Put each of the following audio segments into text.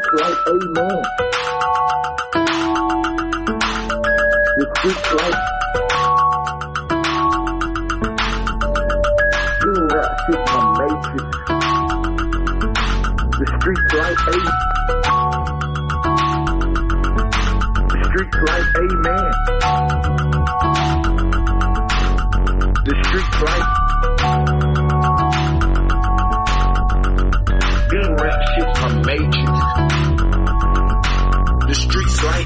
like amen. The streets like being rap shit my matrix. The streets like amen. The streets like amen. The streets like being rap shit my matrix. The streets like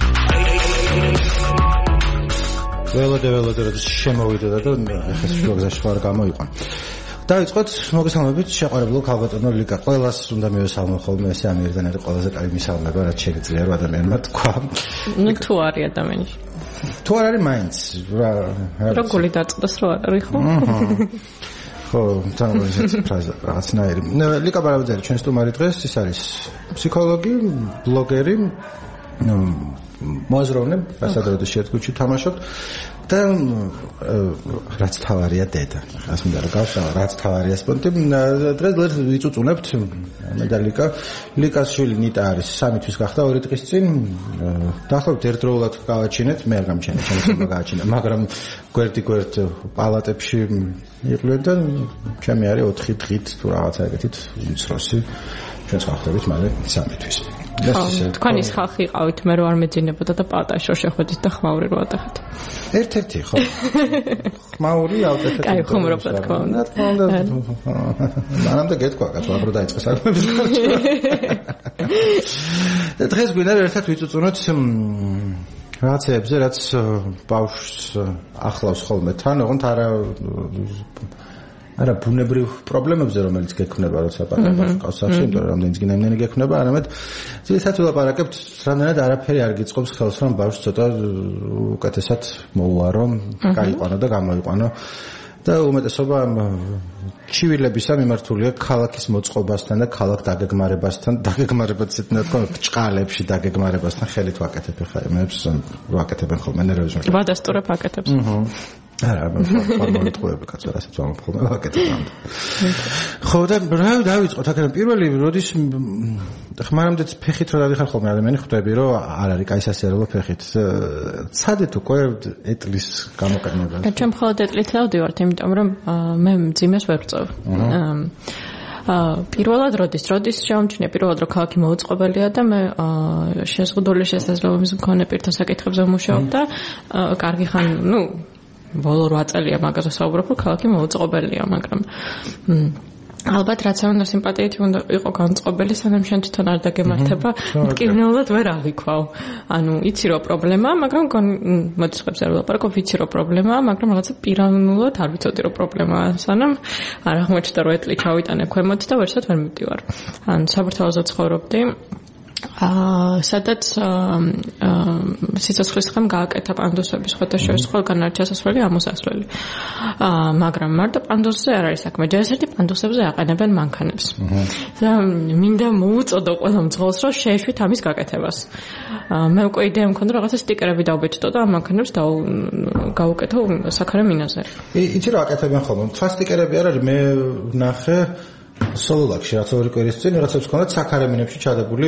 ველოდე შემოვიდა და ეხლა შუაგზაში ხარ გამოიყვან. დავიწყოთ მოგესალმებით შეყვარებულ ქალბატონო ლიკა. ყველას უნდა მივესალმო ხოლმე ესე ამერიდან არის ყველაზე კარგი მისალმება რაც შეიძლება რა ადამიანმა თქვა. ნუ თუ არის ადამიანი. თუ არ არის მაინც რა როგორი დაწყდეს რა არის ხო? ხო, თანაბრად ფრაზა რაღაცნაირი. ლიკა ბარაბაძე ჩვენს სტუმარი დღეს ის არის ფსიქოლოგი, ბლოგერი, მოაზროვნე, ასადროდეს შეtkუჩი თამაშობ და რაც თავარია დედა. ასე მინდა რომ გავშალო, რაც თავარია სპონტი. დღეს ვიწუწუნებთ მე და ლიკა. ლიკას შვილი ნიტა არის 3 თვის გახდა 2 დღის წინ. დაახლოებით ერთდროულად გავაჩინეთ, მე არ გამჩენე, ჩემი გავაჩინე, მაგრამ გვერდი პალატებში იყვნენ და ჩემი არის 4 დღით თუ რაღაცა ეგეთით უმცროსი. ჩვენს ხალხებით მალე 3 თვის. თქვენ ის ხალხი იყავით, მე რო არ მეძინებოდა და პატაშო შეხვედით და ხმაური რო ატეხეთ. ერთ-ერთი ხო. ხმაური ავტეხეთ. კაი, ხუმრობთ თქო. მანამდე გეთქვა კაცო, აღრო დაიწყეს ალბათ. და დღეს გვინდა ერთად ვიწუწუნოთ რაღაცებზე, რაც ბავშვს ახლავს ხოლმე თან, ოღონდ არა ბუნებრივ პრობლემებზე, რომელიც გექნება, როცა პატარა კაცსახში, იმიტომ რომ რამდენიც გინდა გექნება, არამედ ძირითადად ვილაპარაკებთ, რამდენად არაფერი არ გიწყობს ხელს, რომ ბავშვს ცოტა უკეთესად მოუარო, გაიყვანო და გამოიყვანო. და უმეტესობა ჩივილებისა მიმართულია ქალაქის მოწყობასთან და ქალაქ დაგეგმარებასთან, დაგეგმარებაც თქო, ჭყალებში დაგეგმარებასთან ხელით ვაკეთებ ხა იმებს, ვაკეთებენ ხოლმე ნერვებს. ვადასტურებ აკეთებს. არა, ფორმალიტყუები კაცო, რასაც ვამბობ, ვაკეთებ. ხო და რა დავიწყოთ, აქედან პირველი როდის ხმარამდეც ფეხით რა დავიხარ ხოლმე ადამიანი ხვდები, რომ არ არის კაი სასიარულო ფეხით. ცადეთ უკვე ეტლის გამოყენება. ჩემ მხოლოდ ეტლით დავდივართ, იმიტომ რომ მე მძიმეს ვერ ვწევ. პირველად როდის შემომჩნია პირველად რომ ქალაქი მოუწყობელია და მე შეზღუდული შესაძლებლობის მქონე პირთა საკითხებზე ვმუშაობ და კარგი ხან, ბოლო 8 წელია მაგაზე საუბრობ, რომ ქალაქი მოუწყობელია, მაგრამ ალბათ რაც უნდა სიმპათიით უნდა იყო განწყობელი, სანამ შენ თვითონ არ დაგემართება, მტკივნეულად ვერ აღიქვავ. ანუ იცი რომ პრობლემაა, მაგრამ მოდის ხებს არ ვლაპარაკობ, ვიცი რომ პრობლემაა, მაგრამ რაღაცა პიროვნულად არ ვიცოდი რომ პრობლემაა, სანამ არ აღმოჩნდა რომ ეტლი ჩავიტანე ქვემოთ და ვერსად ვერ მივდივარ. ანუ საბურთალოზე ცხოვრობდი. სადაც სიცოცხლის ხომ გააკეთა პანდუსები, სხვათა შორის ყველგან არის ჩასასვლელი, ამოსასვლელი. მაგრამ მარტო პანდუსზე არ არის საქმე, ჯერჯერობით პანდუსებზე აყენებენ მანქანებს. და მინდა მოუწოდო ყველა მძღოლს, რომ შეეშვით ამის გაკეთებას. მე უკვე იდეა მქონდა რაღაცა სტიკერები დავბეჭდო და ამ მანქანებს გავუკეთო საქარე მინაზე. იცი რა აკეთებენ ხოლმე? სხვა სტიკერები არ არის, მე ვნახე სოლოლაკში რაც 2 კვირის წინ რაღაცებს ჰქონდათ საქარე მინებში ჩადებული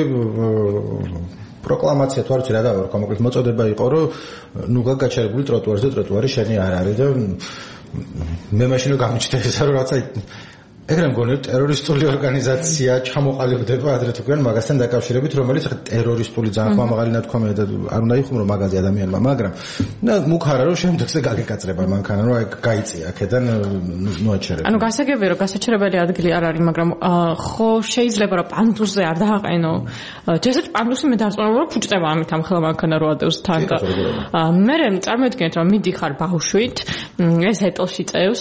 პროკლამაცია თუ არ ვიცი რა დავარ კონკრეტულად მოწოდება იყო რომ ნუგა გაჩერებული ტროტუარზე ტროტუარი შენი არ არის და მე მაშინ გამიჩნდა ეს რომ რაღაცა ეგრე მგონი ტერორისტული ორგანიზაცია ჩამოყალიბდება ადრე თუ გან მაგასთან დაკავშირებით რომელიც ხა ტერორისტული ძალიან ხმამაღალი ნათქვამია და არ უნდა იხუმრო მაგაზე ადამიანმა მაგრამ და მუქარა რომ შემდეგზე გაგეკაწრება მანქანა რომ აი გაიწია აქედან მოაჩერება ანუ გასაგებია რომ გასაჩერებელი ადგილი არ არის მაგრამ ხო შეიძლება რომ პანდუსზე არ დააყენო ჯერჯერობით პანდუსი მე დარწმუნებული რომ ფუჭდება ამით ამ ხელა მანქანა რო ადევს თან და მე წარმოვიდგინეთ რომ მიდიხარ ბავშვით ეს ეტლში წევს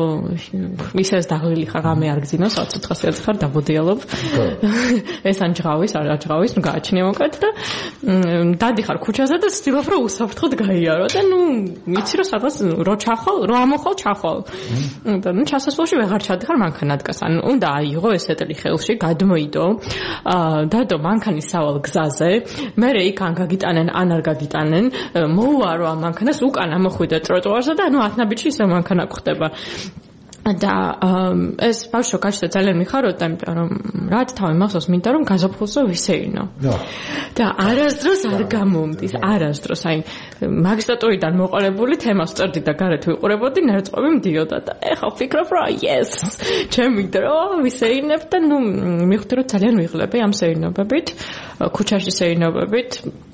ისეს დაღლილი ხარ მე არ გძინოს 400 ხარ დაბოდიალობ ეს ან ჯღავის არ ჯღავის ნუ გააჩნია მოკეთ და დადიხარ ქუჩაზე და ვცდილობ რომ უსაფრთხოდ გაიარო და ნუ იცი რომ სადღაც რო ჩახვალ რო ამოხვალ ჩახვალ და ნუ ჩასასვლელში ვეღარ ჩადიხარ მანქანა დგას ან უნდა აიღო ეს ეტლი ხელში გადმოიდო დადო მანქანის სავალ გზაზე მე იქ ან გაგიტანენ ან არ გაგიტანენ მოუარო ამ მანქანას უკან ამოხვიდე ტროტუარზე და ნუ 10 ნაბიჯი ისე მანქანა გვხდება და ეს ბავშვო გაჩნდა ძალიან მიხაროდა, იმიტომ რომ რაც თავი მახსოვს, მინდა რომ გაზაფხულზე ვისეირნო. და არასდროს არ გამომდის, არასდროს. აი მაგისტრატურიდან მოყოლებული თემას წერდი და გარეთ ვიყურებოდი, ნერწყვები მდიოდა და ეხლა ვფიქრობ, რომ yes, ჩემი დრო ვისეირნებ და ნუ მივხვდი რომ ძალიან ვიღლები ამ სეირნობებით, ქუჩაში სეირნობებით.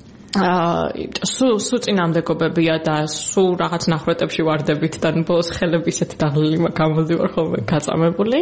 სულ წინამდებობებია და სულ რაღაც ნახრეტებში ვარდებით და ბოლოს ხელები ისეთი დაღლილი გამოდივარ ხოლმე გაწამებული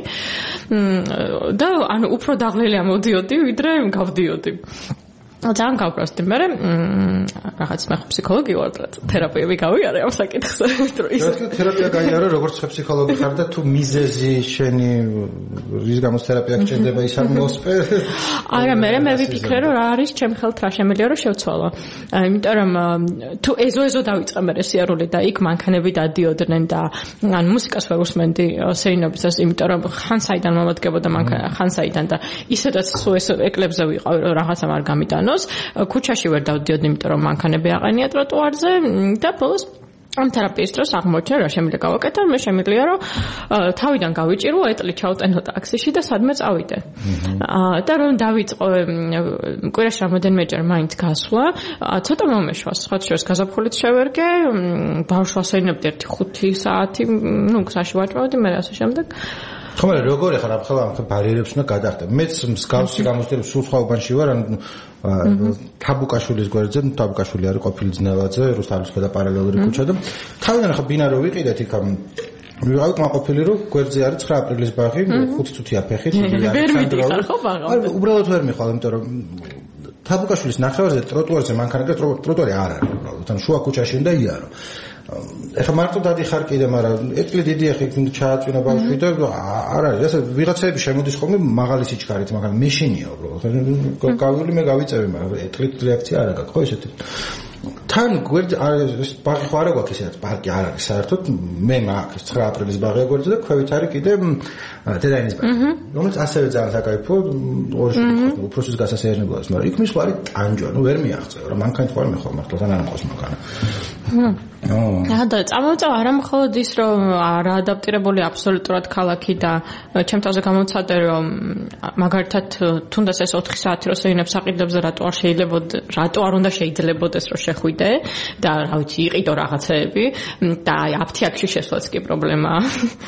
და ანუ უფრო დაღლილი ამოდიოდი ვიდრე გავდიოდი ძალიან გავგროსდი მე რაღაც მე ფსიქოლოგი ვარ და თერაპიები გავიარე ამ საკითხზე თერაპია გაიარე როგორც ფსიქოლოგი ხარ და თუ მიზეზი შენი რის გამოც თერაპია გჭირდება ის არ მოსპე არა მე ვიფიქრე რომ რა არის ჩემ ხელთ რა შემიძლია რომ შევცვალო იმიტომ რომ თუ ეზო დავიწყე მე სიარული და იქ მანქანები დადიოდნენ და ან მუსიკას ვერ უსმენდი სეინობისას იმიტომ რომ ხან საიდან მომადგებოდა მანქანა ხან საიდან და ისედაც სულ ეს ეკლებზე ვიყავი რომ რაღაცამ არ გამიტანო ქუჩაში ვერ დავდიოდი, იმიტომ რომ მანქანები აყენია ტროტუარზე და ბოლოს ამ თერაპიის დროს აღმოჩნდა რა შემიძლია გავაკეთო, მე შემიძლია რომ თავიდან გავიჭირო, ეტლი ჩავტენო ტაქსიში და სადმე წავიდე. და რომ დავიწყო კვირაში რამოდენმეჯერ მაინც გასვლა, ცოტა მომეშვა, სხვა შორის გაზაფხულით შევერგე, ბავშვს ეინებდი 1-5 საათი, ნუ გზაში ვაჭროვდი, მე ასე შემდეგ. ხომ როგორ ახლა ახლა ამ ბარიერებს უნდა გადახდე. მეც მსგავსი გამოცდილების სულ სხვა უბანში ვარ, ან თაბუკაშვილის გვერდზე, თაბუკაშვილი არის ყოფილი ძნელაძე, რუსთავის ქვედა პარალელური ქუჩა და თავიდან ახლა ბინა რო ვიყიდეთ იქ ვიყავით მაყოფილი რომ გვერდზე არის 9 აპრილის ბაღი, 5 წუთია ფეხით, ვერ მიდიხარ ხო ბაღამდე? არა, უბრალოდ ვერ მიხვალ, იმიტომ რომ თაბუკაშვილის ნახევარზე ტროტუარზე მანქანა და ტროტუარი არ არის უბრალოდ, ან შუა ქუჩაში უნდა იარო. ეხლა მარტო დადიხარ კიდე, მაგრამ ეტლი დიდი ახლა ჩააწვინა ბავშვი და არ არის, ესე ვიღაცები შემოდის ხოლმე მაღალი სიჩქარით, მაგრამ მეშინია უბრალოდ. გავიული მე გავიწევი, მაგრამ ეტლით რეაქცია არ აქვს, ხო ესეთი. თან გვერდ არის ბაღი ხო არა გვაქვს ესეც პარკი არ არის საერთოდ მე მაქვს 9 აპრილის ბაღია გვერდზე და ქვევით არის კიდე დედაინის ბაღი რომელიც ასევე ძალიან საკაიფო ორი უფროსის გასასეირნებლად მაგრამ იქ მის ხო არის ტანჯვა ნუ ვერ მიაღწევ რა მანქანით ხო არ მეხვალ მართლა თან არ მყავს მანქანა და წამოვწევ არა მხოლოდ ის რომ არ ადაპტირებული აბსოლუტურად ქალაქი და ჩემ თავზე გამოცადე რომ მაგალითად თუნდაც ეს 4 საათი რო სეინებს აყიდებზე რატო არ უნდა შეიძლებოდეს რომ შეხვიდე და რა ვიცი იყიდო რაღაცეები და აი აფთიაქში შესვლაც კი პრობლემაა.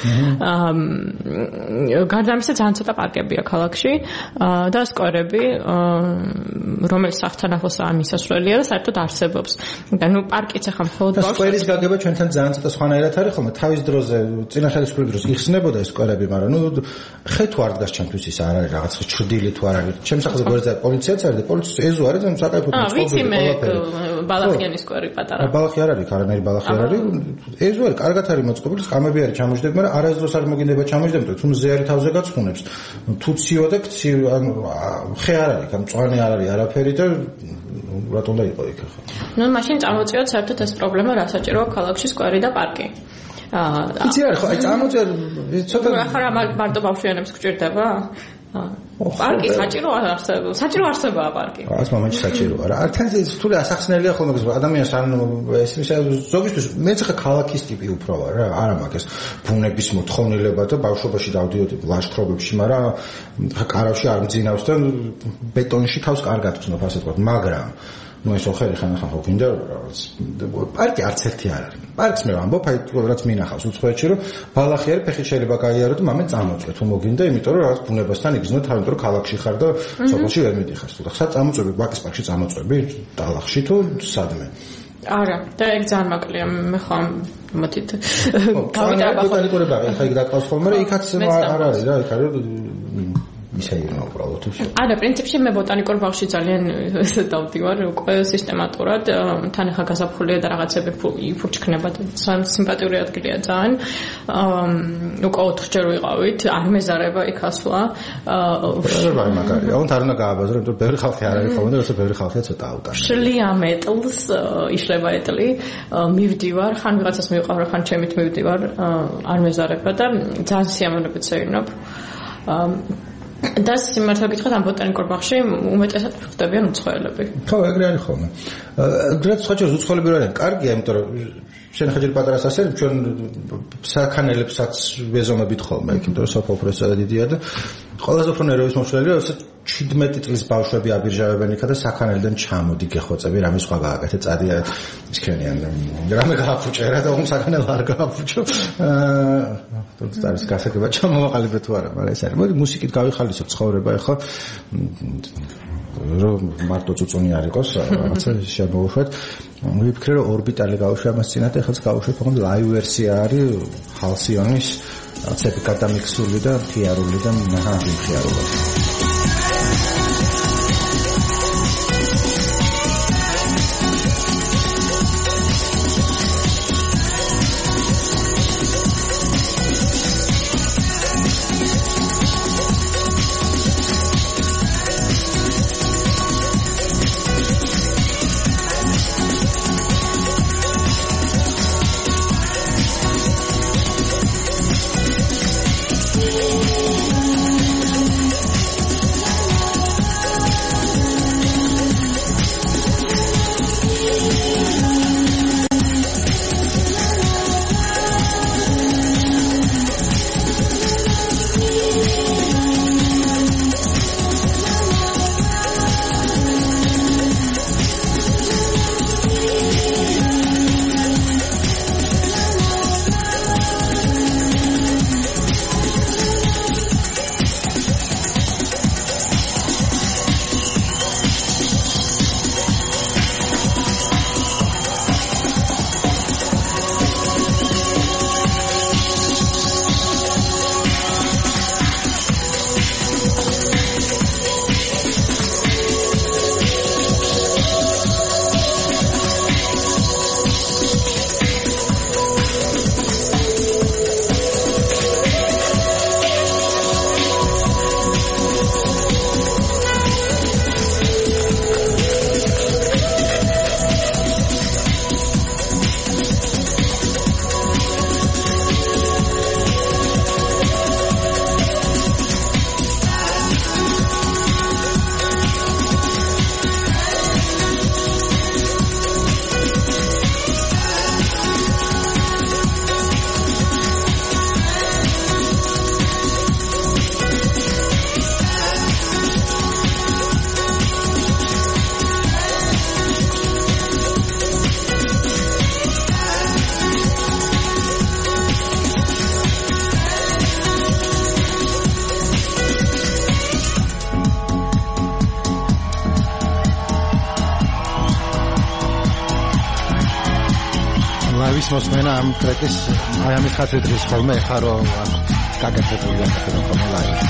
გარდა ამისა ძალიან ცოტა პარკებია ქალაქში და სკვერები რომელიც სახთან ახლოსაა მისასვლელია და საერთოდ არსებობს. და ნუ პარკიც ახლა მხოლოდ სკვერის გაგება ჩვენთან ძალიან ცოტა სხვანაირად არის ხოლმე თავის დროზე წინა ხელისუფლების დროს იხსნებოდა ეს სკვერები, მაგრამ ნუ ხე თუ არ დგას ჩემთვის ის არ არის რაღაც ჩრდილი თუ არ არის. ჩემს სახელზე გვერდზე პოლიციაც არის და პოლიციის ეზო არის და საკაიფო ვიცი მე ბალახიანის სკვერი პატარა. ბალახი არ არის, არანაირი ბალახი არ არის. ეზო არის, კარგად არის მოწყობილი, სკამები არის ჩამოждები, მაგრამ არასდროს არ მოგინდება ჩამოждები, თუ მზე არის თავზე გაცხუნებს. თუ ციო და ქცი ხე არ არის, ამ მწვანე არ არის არაფერი და რატომ და იყო იქ ახლა? ნუ მაშინ წამოწიოთ საერთოდ ეს პრობლემა რა საჭიროა ქალაქში სკვერი და პარკი. იცი რა ხო, აი წამოწერ ცოტა ახლა მარტო ბავშვიანებს გჭირდება? პარკი საჭირო არსებაა პარკი. ეს მომენტში საჭიროა რა. ართან თული ასახსნელია ხოლმე ადამიანს ან ეს ზოგისთვის მეც ხა ქალაქის ტიპი უფრო ვარ რა. არა მაგას ბუნების მოთხოვნილება და ბავშვობაში დავდიოდი ლაშქრობებში, მაგრამ ხა კარავში არ მძინავს და ბეტონში თავს კარგად ვცნობ ასე ვთქვათ, მაგრამ ნუ ეს ოხერი ხან ხო გინდა რაღაც პარკი არც ერთი არ არის. პარკს მე ვამბობ, აი რაც მინახავს უცხოეთში რომ ბალახი არის, ფეხით შეიძლება გაიარო და მამე წამოწვე თუ მოგინდა, იმიტომ რომ რაღაც ბუნებასთან იგრძნო თავი, იმიტომ რომ ქალაქში ხარ და სოფელში ვერ მიდიხარ. თუ ხა წამოწვები ბაკის პარკში წამოწვები, ტალახში თუ სადმე. არა, და ეგ ძალიან მაკლია, მე ხომ მოდით. გავიტარებ ბოტანიკური ბაღი, ხა იქ დაკავს ხოლმე, იქაც არ არის რა, იქ არის ისაირმა უბრალოდ. არა, პრინციპში მე ბოტანიკურ ბაღში ძალიან დავდივარ, უკვე სისტემატურად, თან ახლა გაზაფხულია და რაღაცები იფურჩქნება და ძალიან სიმპათიური ადგილია ძალიან. უკვე 4-ჯერ ვიყავით, არ მეზარება იქ ასვლა. რა მაგარია, აუნ არ უნდა გააბაზრო, იმიტომ ბევრი ხალხი არ არის ხოლმე და როცა ბევრი ხალხია ცოტა აუტანია. შლია მეტლს, იშლება ეტლი, მივდივარ, ხან ვიღაცას მივყავ, ხან ჩემით მივდივარ, არ მეზარება და ძალიან სიამოვნებით სეირნობ. და სიმართლე გითხრათ ამ ბოტანიკურ ბაღში უმეტესად ხდებიან უცხოელები. ხო, ეგრე არის ხოლმე. დღეს სხვაჯერ უცხოელები რა არიან? კარგია, იმიტომ რომ შენ ხაჯერ პატარა სასწრაფო ჩვენ საქანელებსაც ვეზომებით ხოლმე, იმიტომ რომ საფოფროს ძალიან დიდია და ყველაზე უფრო ნერვების მომშველია, როცა 17 წლის ბავშვები აბირჟავებენ იქა და საქანელიდან ჩამოდი გეხოცები, რამე სხვა გააკეთე, წადია ისქენიან. რამე გააფუჭე რა და უღმ საქანელო არ გააფუჭო. თუმცა არის გასაგება ჩამოვაყალიბე თუ არა, მაგრამ ეს არის. მოდი მუსიკით გავიხალისო ცხოვრება ახლა. რომ მარტო წუწუნი არ იყოს, რაღაცა შემოვუშვათ. მივიფიქრე რომ ორბიტალი გავუშვე ამას წინათ, ეხლა გავუშვებ თქო ლაივ ვერსია არის ჰალსიონის ცები გადამიქსული და ფიარული და ნახავი ფიარული. მოსმენა ამ ტრეკის აი ამის ხათვით ხოლმე ხა რომ გაგაცეთებული ახლა ხოლმე ლაივი.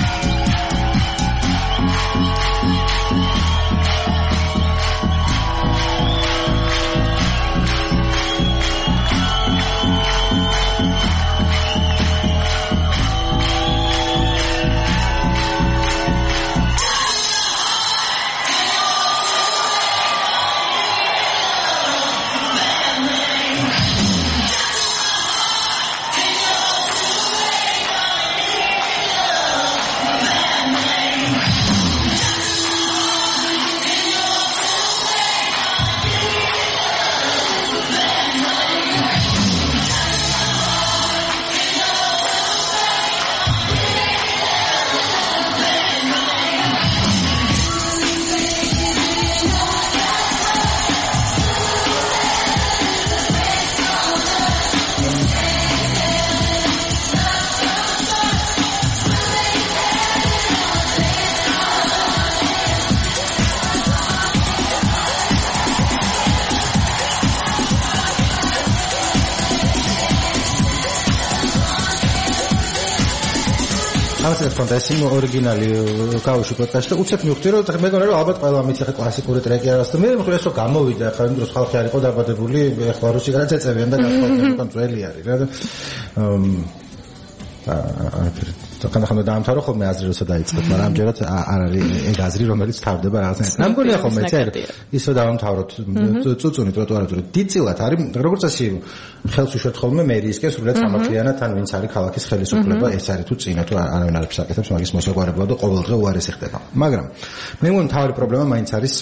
ეს იმ ორიგინალი გავუშვი პოდკასტში და უცებ მივხვდი რომ მეგონა რომ ალბათ ყველა მიცი ხე კლასიკური ტრეკი არის და მე მიხარ ეს რომ გამოვიდა ახლა იმ დროს ხალხი არ იყო დაბადებული ახლა რუსი გადაწეწებიან და გასხვავდება ძალიან ძველი არის რა და ხანდახან დაამთავრო ხოლმე აზრი როცა დაიწყეთ, მაგრამ ამჯერად არ არის ეგ აზრი, რომელიც თავდება რაღაცნაირად. ნამდვილია ხოლმე წერტ ის რომ დავამთავროთ წუწუნი ტროტუარზე. დიდწილად არის, როგორც ასე ხელს უშვეთ ხოლმე მერიისკენ სრულად სამართლიანად ან ვინც არის ქალაქის ხელისუფლება, ეს არის თუ წინა თუ არავინ არ ფსაკეთებს მაგის მოსაგვარებლად და ყოველდღე უარესი ხდება. მაგრამ მე მგონი მთავარი პრობლემა მაინც არის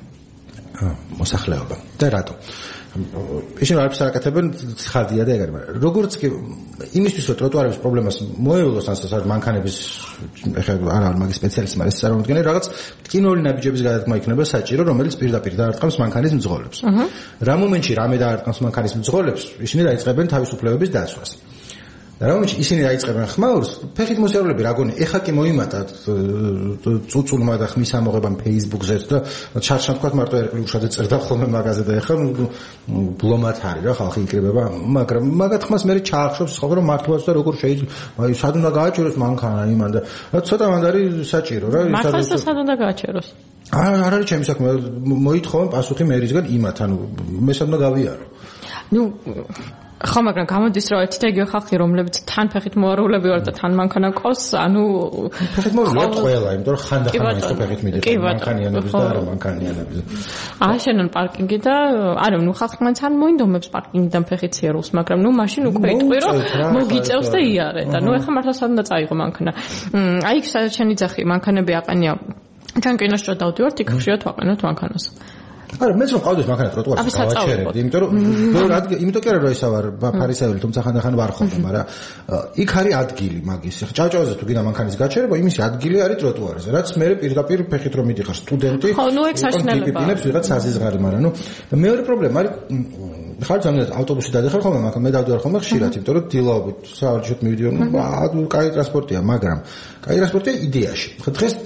მოსახლეობა. და რატო? ისინი არ ფსაკეთებენ ხარდია და ეგ არის, მაგრამ როგორც კი იმისთვის რომ ტროტუარების პრობლემას მოევლოს ან მანქანების ახლა არა მაგის სპეციალისტი მაგრამ ეს წარმოუდგენელი რაღაც ტკინული ნაბიჯების გადადგმა იქნება საჭირო, რომელიც პირდაპირ დაარტყამს მანქანის მძღოლებს. რა მომენტში რამე დაარტყამს მანქანის მძღოლებს, ისინი დაიწყებენ თავისუფლებების დაცვას. და რა მომენტში ისინი დაიწყებენ ხმაურს, ფეხით მოსიარულეები რაგონი ეხა კი მოიმატა წუწულმა და ხმის ამოღებამ Facebook-ზე და ჩარჩა თქვა მარტო ერკვი უშადე წერდა ხოლმე მაგაზე და ეხა ბლომად არის რა ხალხი იკრიბება, მაგრამ მაგათ ხმას მე ჩაახშობს ხოლმე რომ მართლაც და როგორ შეიძლება სად უნდა გააჩეროს მანქანა იმან და ცოტა მანდ არის საჭირო რა მართლაც სად უნდა გააჩეროს არ არის ჩემი საქმე მოითხოვენ პასუხი მერისგან იმათ ანუ მე სად უნდა გავიარო ხო, მაგრამ გამოდის რომ ერთი და იგივე ხალხი, რომლებიც თან ფეხით მოარულები ვარ და თან მანქანა ყავს, ანუ ფეხით მოარულებთ ყველა, იმიტომ რომ ხანდახან ის ფეხით მიდიხარ მანქანიანების და არა მანქანიანების. აშენონ პარკინგი და არა, ნუ ხალხი მაინც არ მოინდომებს პარკინგიდან ფეხით სიარულს, მაგრამ ნუ მაშინ უკვე იტყვი რომ მოგიწევს და იარე და ნუ ეხლა მართლა სად უნდა წაიღო მანქანა. აი იქ სადაც შენი ძახი მანქანები აყენია. ჩვენ კინოში რომ დავდივართ, იქ ხშირად ვაყენოთ მანქანას. არა მეც რომ ყავდეს მანქანა ტროტუარზე გავაჩერებდი, იმიტომ რომ იმიტომ კი არა რომ ისა ვარ ფარისეველი, თუმცა ხანდახან ვარ ხოლმე, მაგრამ იქ არის ადგილი მაგის. ჭავჭავაზე თუ გინდა მანქანის გაჩერება, იმისი ადგილი არის ტროტუარზე, რაც მე პირდაპირ ფეხით რომ მიდიხარ სტუდენტი. ხო, ნუ ეგ საშინელებაა. ტიპინებს ვიღაც საზიზღარი, მაგრამ ნუ მეორე პრობლემა არის ხარ ძალიან ავტობუსი დადიხარ ხოლმე, მაგრამ მე დავდივარ ხოლმე ხშირად, იმიტომ რომ დილაობით საავადმყოფოდ მივიდიო, კაი ტრანსპორტია, მაგრამ კაი ტრანსპორტია იდეაში. დღეს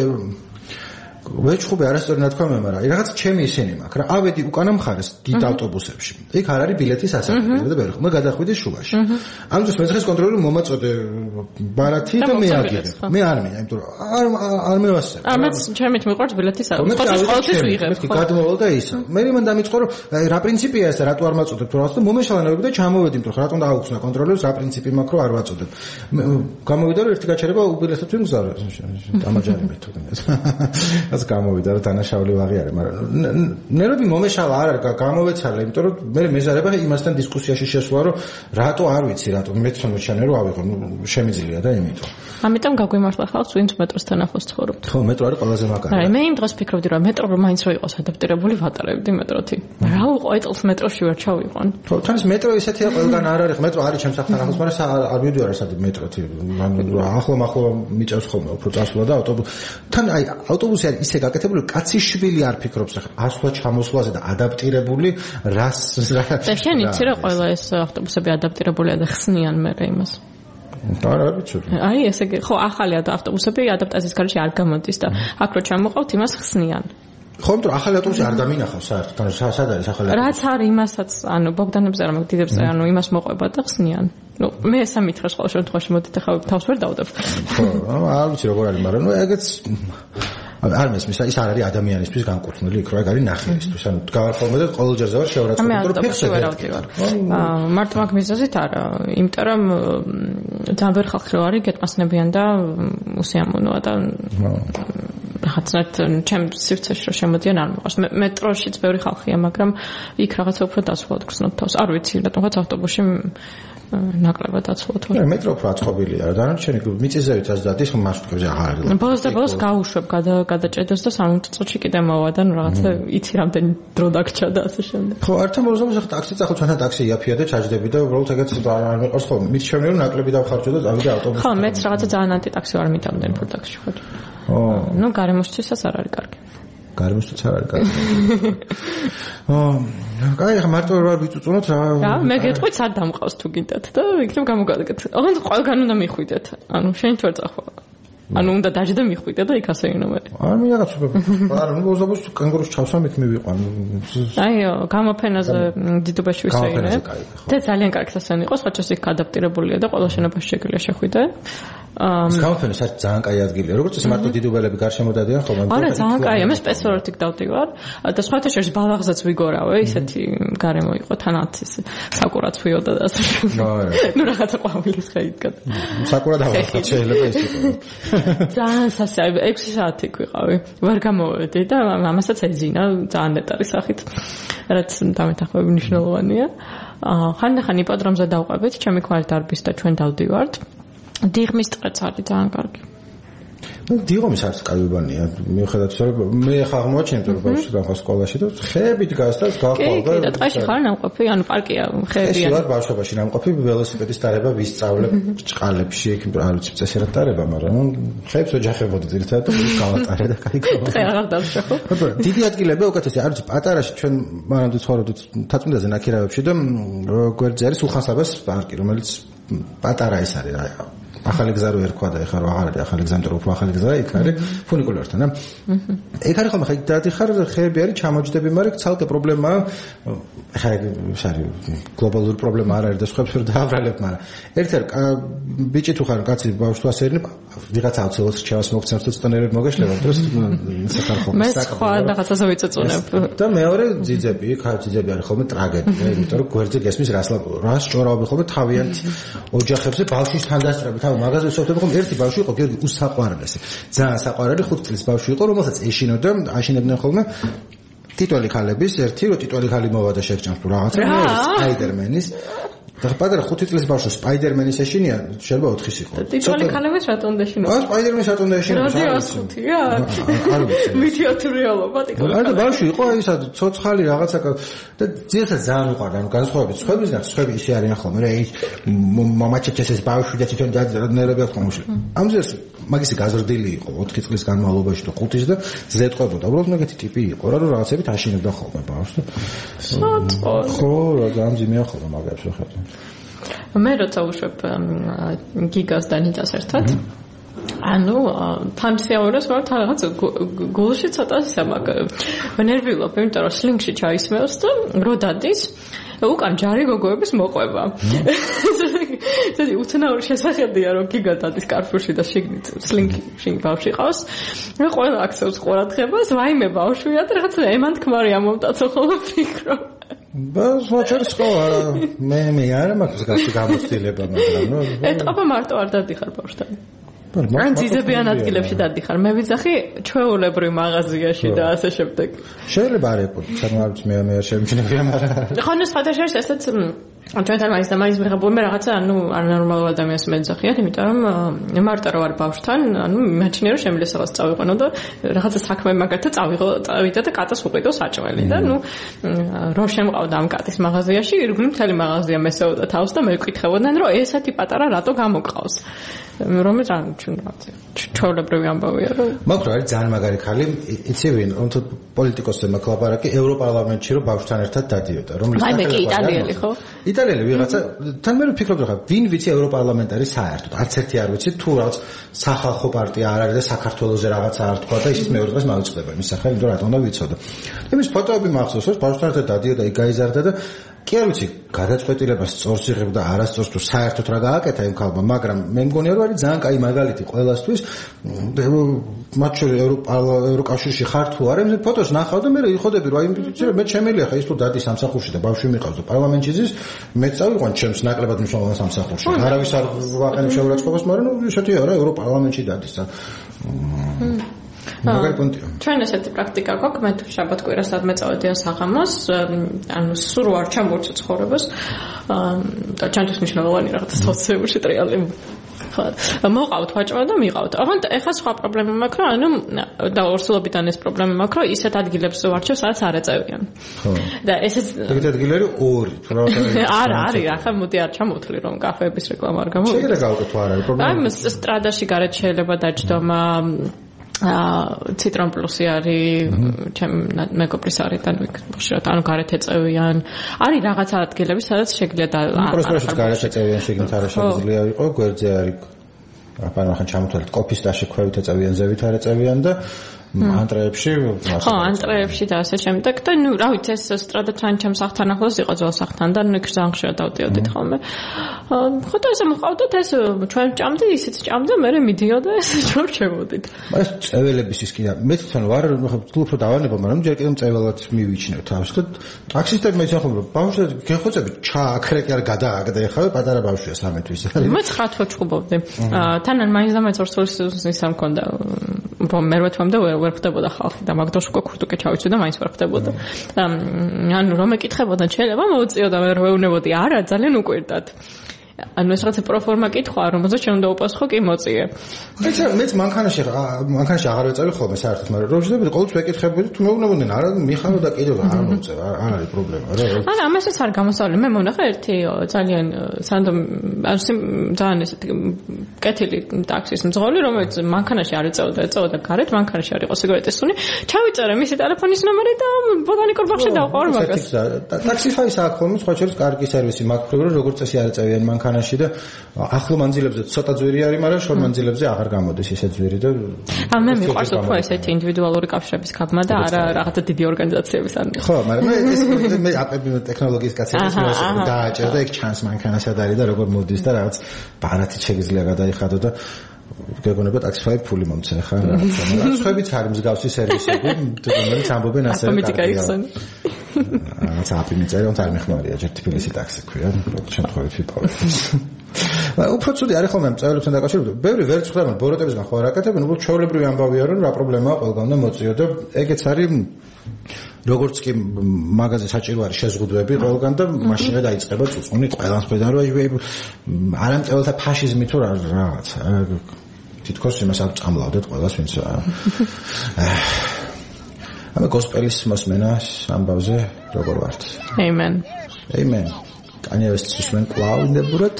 ვეჭხუბე არასწორი ნათქვამია, მაგრამ რაღაც ჩემი ისენი მაქვს რა, ავედი უკანა მხარეს დიდ ავტობუსებში. იქ არ არის ბილეთის ასაკები და ბერხ. მე გადახვიდე შუაში. ამ დროს მე დღეს კონტროლერი მომაწოდე ბარათი და მე აგირე. მე არ მინდა, იმიტომ რომ არ მევასწრებ. ამაც ჩემით მიყვარს ბილეთის ავტო. ყოველთვის ვიღებ. მე გადმოვალ და ისა. მე მან დამიწყო რომ რა პრინციპია ეს, რატო არ მაწოდებ თუ რაღაც და მომეშალანები და ჩამოვედი, იმიტომ რომ რატომ დააუხსნა კონტროლერს, რა პრინციპი მაქვს რომ არ ვაწოდებ. გამოვიდა რომ ერთი გაჩერება უბილეთად ვიმგზავრე. დამაჯარი მეთოდე. ეს გამოვიდა რომ დანაშაული ვაღიარე, მაგრამ ნერვები მომეშალა არ არის გამოვეცალე, იმიტომ რომ მე მეზარება იმასთან დისკუსიაში შესვლა, რომ რატო არ ვიცი, რატო მეც მომეჩანე რომ ავიღო, შემიძლია და იმიტომ. ამიტომ გაგვიმართლა ხალხს, ვინც მეტროსთან ახლოს ცხოვრობთ. ხო, მეტრო არის ყველაზე მაგარი. არა, მე იმ დროს ფიქრობდი რომ მეტრო რომ მაინც რო იყოს ადაპტირებული ვატარებდი მეტროთი. რა უყო ეტყს მეტროში ვერ ჩავიყვან. ხო, თან მეტრო ისეთია ყველგან არ არის, მეტრო არის ჩემს ახთან ახლოს, მაგრამ არ მივიდივარ ასად მეტროთი. ახლო მიწევს ხოლმე უფრო წასვლა და ავტობუსი. თან აი ავტობუსი არის ისე გაკეთებული, კაციშვილი არ ფიქრობს ახლა ასვლა ჩამოსვლაზე და ადაპტირებული რას და შენ იცი რა ყველა ეს ავტობუსები ადაპტირებულია და ხსნიან მე იმას. არა ვიცი. აი ესე ხო ახალი ავტობუსები ადაპტაციის გარეშე არ გამოდის და აქ რო ჩამოყავთ იმას ხსნიან. ხო, იმიტომ ახალი ავტობუსი არ დამინახავს საერთოდ. სად არის ახალი ავტობუსი? რაც არის იმასაც, ანუ ბოგდანებზე არ მაგდიდებს, ანუ იმას მოყვება და ხსნიან. ნუ მე ესა მითხრას ყოველ შემთხვევაში მოდით ახლა თავს ვერ დავდებ. ხო, არ ვიცი როგორ არის, მაგრამ ნუ ეგეც არ მესმის, ის არ არის ადამიანისთვის განკუთვნილი, იქ რა არის ნახევისთვის. ანუ გავარხოლმე და ყოველ ჯერზე ვარ შევარაცხყოფი, რომ ფეხზე ვერ ავდივარ. მარტო მაგ მიზეზით არა, იმიტომ რომ ძალიან ბევრი ხალხი რო არის გეტყასნებიან და უსიამოვნოა და რაღაცნაირად ჩემ სივრცეში რო შემოდიან არ მიყვარს. მეტროშიც ბევრი ხალხია, მაგრამ იქ რაღაცა უფრო დასვლად გრძნობ თავს. არ ვიცი, რატომღაც ავტობუსში ნაკლებად დაცვლოთ. მეტრო უფრო აწყობილია, დანარჩენი მიწისზევითაც დადის, მარშრუტებზე აღარ არის. ბოლოს და ბოლოს გავუშვებ გადაჭედოს და 3 წუთში კიდე მოვა და რაღაცა იცი რამდენი დრო დაგჭა და ასე შემდეგ. ხო, ართან ბოლოს ახლა ტაქსი წახო, ჩვენთან ტაქსი იაფია და ჩაჯდები და უბრალოდ ეგეც არ მიყვარს ხო? მით შემიძლია რომ ნაკლები დავხარჯო და წავიდე ავტობუსში. ხო, მეც რაღაცა ძალიან ანტიტაქსი ვარ მითამდენ პროდუქტში ხო. ნუ გარემოსთვისაც არ არის კარგი. გარემოსთვის არ არის კარგი. კაი, ახლა მარტო რა ვიწუწუნოთ რა. რა, მე გეტყვით სად დამყავს თუ გინდათ და იქნებ გამოგადგეთ. ოღონდ ყველგან უნდა მიხვიდეთ. ანუ შენ თუ არ წახვა. ანუ უნდა დაждდა მიხვიდე და იქ ასე ინომერი. არ მინდა არა, ნუ ბოზაბოს კანგურუს ჩავსამ იქ მივიყვან. აიო, გამოფენაზე დიდობაში ვისეირე. და ძალიან კარგი სასენი იყო, ხოჭოს იქ ადაპტირებულია და ყველა შენობაში შეგიძლია შეხვიდე. ეს გამოფენა საერთოდ ძალიან კაი ადგილია. როგორც ეს მარტო დიდუბელები გარშემოდადიან ხოლმე. არა, ძალიან კაია. მე სპეციალურად იქ დავდივარ და სხვათა შორის ბალაღზეც ვიგორავე, ისეთი გარემო იყო თანაც ის საკურაც ვიოდა და ასე. ნუ რაღაცა ყვავილის ხე იდგა. საკურა დავახსნა შეიძლება ის იყოს. ძალიან სასწაული 6 საათი იქ ვიყავი. ვერ გამოვედი და ამასაც ეძინა ძალიან ნეტარი სახით. რაც დამეთახმები მნიშვნელოვანია. ხანდახან იპოდრომზე დავყვებით, ჩემი ქმარი დარბის და ჩვენ დავდივართ. დიღმის ტყეც არის ძალიან კარგი. დიღომის არის კაიბანია. მიუხედავად რომ მე ხა აღმოაჩინე რომ ბავშვი გახდა სკოლაში და ხეები დგას და გაყავდა. კი, და ტყეში ხარ ნამყოფი, ანუ პარკია, ხეებია. ეს ვარ ბავშვობაში ნამყოფი ველოსიპედის დარება ვისწავლებ ჭყალებში, იქ არ ვიცი წესერად დარება, მაგრამ ხეებს ოჯახებოდი ძირითადად გავატარე და კაი გავა. ხე აღარ დავშო. დიდი ადგილები უკეთესია, არ ვიცი, პატარაში ჩვენ მანამდე ცხოვრობდით თაწმინდაზე ნაქირავებში და გვერდზე არის სულხან-საბას პარკი, რომელიც პატარა ის არის რა. ახალი გზა რო ერქვა და ეხლა რო აღარ არის ახალი გზა, მეტყვი ახალი გზა იქ არის ფუნიკულერთან, ა? ეგ არის ხოლმე ხა დადიხარ ხეები არის ჩამოჯდები, მაგრამ ცალკე პრობლემაა. ხა ეს არის გლობალური პრობლემა არ არის და სხვებს ვერ დააბრალებ, მაგრამ ერთ-ერთ ბიჭი თუ ხარ კაცი ბავშვი თუ ასერნი, ვიღაცა აუცილებლად რჩევას მოგცემს თუ ცოტანერებ მოგეშლება, დროს საკარხო. მე სხვა რაღაცას ვიწეწუნებ. და მეორე ძიძები, ხა ძიძები არის ხოლმე ტრაგედია, იმიტომ რომ გვერდზე გესმის რას ჭორავები ხოლმე თავიანთ ოჯახებზე ბავშვის თანდასწრებით. მაგაზე ვსვეთებ ხომ ერთი ბავშვი იყო გიორგი უსაყვარლესი. ძალიან საყვარელი 5 წლის ბავშვი იყო, რომელსაც ეშინოდა, აშინებდნენ ხოლმე ტიტველი ხალების, ერთი რო ტიტველი ხალი მოვა და შეგჭამს თუ რაღაცა, სპაიდერმენის. და პატარა 5 წლის ბავშვი სპაიდერმენის ეშინია, შეიძლება 4-ის იყო. ტიტველი ხალების რატომ ეშინოდა? სპაიდერმენის რატომ ეშინოდა? როდი 5-ია? არ ვიცი. მითეორიალობა ტიტველი. არა, ბავშვი იყო ისა ცოცხალი რაღაცა და ძირითადად ძალიან უყვარდა, ანუ განსხვავებით სხვებისგან, სხვები ისე არიან ხოლმე, რა ის მომაჩეჩეს ეს ბავშვი და თვითონ დადნერები აქვს ხოლმე. ამზეს მაგისი გაზრდილი იყო 4 წლის განმავლობაში და 5-ის და ზეთყვებოდა. უბრალოდ მეგეთი ტიპი იყო, რა რომ რაღაცებით აშინებდა ხოლმე ბავშვს. ხო, რა გამძიმეა ხოლმე მაგებს ვხედავ. მე როცა უშვებ გიგას და ნიტას ერთად ანუ თანციაუროს ვარ რაღაც გულში ცოტა სამაგ ნერვიულობ, იმიტომ რომ სლინგში ჩაისმევს და რო დადის უკან ჯარი გოგოების მოყვება. ეს უცნაური შესახედია რომ გიგა დადის კარფურში და შიგნით სლინგში ბავშვი ყავს. მე ყველა აქცევს ყურადღებას, ვაიმე ბავშვია და რაღაც ემანთქმარი ამომტაცო ხოლმე ფიქრობ. ბას ვაჭერს ხო არა მე არა მაქვს გასი გამოცდილება მაგრამ ნუ ეტყობა მარტო არ დადიხარ ბავშვთან ან ძიძებიან ადგილებში დადიხარ მე ვიძახი ჩვეულებრივ მაღაზიაში და ასე შემდეგ შეიძლება არ იყო სანამ არ ვიცი მე არ შემჩნევია მაგრამ ხო ნუ სხვათა შორის ესეც ჩვენთან მაინც მიღებული მე რაღაცა ანუ არნორმალურ ადამიანს მეძახიათ იმიტომ რომ მარტო რო ვარ ბავშვთან ანუ იმაჩინე რომ შემიძლია რაღაც წავიყვანო და რაღაცა საქმე მაგათა წავიდა და კატას უყიდო საჭმელი და ნუ რო შემყავდა ამ კატის მაღაზიაში ირგვლივ მთელი მაღაზია მესეოდა თავს და მე ვკითხებოდნენ რომ ესეთი პატარა რატო გამოყავს რომელიც არ ჩუნდაძე ჩაოლებრივი ამბავია რომ მაგრამ არის ძალიან მაგარი ხალი იცი ვინ რომ თუ პოლიტიკოსზე მაკლაპარაკი ევროპარლამენტში რომ ბავშვთან ერთად დადიოდა რომელიც აი მე კი იტალიელი ხო იტალიელი ვიღაცა თან მე ვფიქრობ რა ვინ ვიცი ევროპარლამენტარი საერთოდ არც ერთი არ ვიცი თუ რაღაც სახალხო პარტია არ არის და საქართველოსზე რაღაცა არ თქვა და ისიც მეორე დღეს მავიწყდება იმის სახელი რომ რატომ უნდა ვიცოდო იმის ფოტოები მახსოვს რომ ბავშვთან ერთად დადიოდა იქ გაიზარდა და კი არ ვიცი გადაწყვეტილებას სწორს იღებ და არასწორს თუ საერთოდ რა გააკეთა იმ ხალხმა მაგრამ მე მგონია რომ არის ძალიან კაი მაგალითი ყველასთვის მათ შორის ევროკავშირში ხარ თუ არა მე ფოტოს ნახავ და მე იხოდები რომ აი მე შემელია ხა ის თუ დადის სამსახურში და ბავშვი მიყავს და პარლამენტში ზის მე წავიყვან ჩემს ნაკლებად მნიშვნელოვან სამსახურში არავის არ ვაყენებ შეურაცხყოფას მაგრამ ნუ ისეთია რა ევროპარლამენტში დადის და მაგარი პონტია. ჩვენ ესეთი პრაქტიკა გვაქვს, მე თუ შაბათ-კვირას დადმეწავედიან საღამოს, ანუ სულ არ ჩამორჩა ცხოვრებას. და ჩემთვის მნიშვნელოვანი რაღაც სოციალური ტრიალი. ხო, მოყავთ ვაჭრობა და მიყავთ. აღარ ეხლა სხვა პრობლემა მაქვს, რომ ანუ და ორსულობიდან ეს პრობლემა მაქვს, რომ ისეთ ადგილებს ვარჩევ, სადაც არ ეწევიან. ხო. და ესეც ეგეთ ადგილები ორი, თუ რა არა, არის, ახლა მოდი არ ჩამოვთვლი რომ კაფეების რეკლამა არ გამოვიდა. შეიძლება გავუკეთო არ არის პრობლემა. აი, სტრადაში გარეთ შეიძლება დაჯდომა Citron Plus არის ჩემ მეგობრის არის და ბუშრად ანუ გარეთ ეწევიან არის რაღაცა ადგილები სადაც შეგიძლია და პროსპერში გარეთ ეწევიან შეგიძლიათ არა შეგვიძლია იყო გვერდზე არის აბანახან ჩამოთვალეთ კოფის და შექვევით ეწევიან ზევით არ ეწევიან და ანტრეებში ხო ანტრეებში და ასე შემდეგ და ნუ რა ვიცი ეს სტრადატრანი ჩემს აღთან ახლოს იყო ძველსახთან და ნუ გზანხშია დავდიოდით ხოლმე ხო და ესე მოყავდათ ეს ჩვენ ჭამდი ისიც ჭამდა მე მიდიოდა ეს ჩორჩებოდით ეს წეველების ის კიდე მე თვითონ ვარ უფრო დავანება მაგრამ ჯერ კიდევ წეველად მივიჩნევ თავს და ტაქსისტები მე ხომ ბავშვებს გეხოცები ჩააქრეკი არ გადააგდა ეხლა პატარა ბავშვია 13 თვის არის მე 9 თვე ჩხუბობდი თანან მაინც და მაინც ორსულს ისამ მქონდა მე თვამდე ვერ ხდებოდა ხალხი და მაგდროს უკვე ქურთუკე ჩავიცვი და მაინც ვერ ხდებოდა ანუ რომ ეკითხებოდა შეიძლება მოუწიოდა ვერ ვეუბნებოდი არა ძალიან უკვირდათ ანუ ეს რაღაცა პროფორმა კითხვა რომელზეც ჩვენ უნდა უპასუხო კი მოწიე მეც მანქანაში აღარ ვეწევი ხოლმე საერთოდ მაგრამ რომ შეიძლება ყოველთვის ვეკითხებოდი თუ მეუბნებოდნენ არა მიხარო და კიდევ არ მომწევ არ არის პრობლემა რა არა ამასაც არ გამოსავლე მე მონახე ერთი ძალიან სანდომ ძალიან ესეთი კეთილი ტაქსის მძღოლი რომელიც მანქანაში არ ეწეოდა გარეთ მანქანაში არ იყო სიგარეტისუნი ჩავიწერე მისი ტელეფონის ნომერი და ბოტანიკურ ბაღში დავყავ მაგას ტაქსიფაის აქ ხოლმე სხვა შეიძლება კარგი სერვისი მაქვს როგორც წესი არ ეწევიან მანქანაში და ახლო მანძილებზე ცოტა ძვირი არის, მაგრამ შორ მანძილებზე აღარ გამოდის ისე ძვირი და მე მიყვარს უფრო ესეთი ინდივიდუალური კავშირების გაბმა და არა რაღაცა დიდი ორგანიზაციების არ. ხო, მაგრამ მე აპები ტექნოლოგიის კაცებს დააჭერდა იქ ჩანს მანქანა სად არის და როგორ მოდის და რაღაც ბარათი შეიძლება გადაიხადო და გეგონება ტაქსიფაი ფული მომცა ხა რაღაცა. სხვაებიც არის მსგავსი სერვისები, რომელიც ამბობენ ასე კარგია. რაც აპი მიწერა, თარ მეხმარია, ჯერ თბილისი ტაქსი ქვია, პროტ შემთხვევით ვიპოვე. უფრო ცუდი არის ხოლმე წეველებთან დაკავშირებით. ბევრი ვერ ცხრა, მაგრამ ბოროტებისგან ხო არ აკეთებენ, უბრალოდ ჩვეულებრივი ამბავია, რომ რა პრობლემაა ყველგან და მოწიო და ეგეც არის როგორც კი მაღაზიაში საჭირო არის შეზღუდვები ყველგან და მაშინვე დაიწყება წუწუნი ყველას ხედავ რომ არამწეველთა ფაშიზმი თუ რაღაცა თითქოს იმას არ წამლავდეთ ყველას ვინც ამე გოსპელის მოსმენას ამბავზე როგორ ვართ Amen Amen კანიეს წისმენ კლაუნდებურად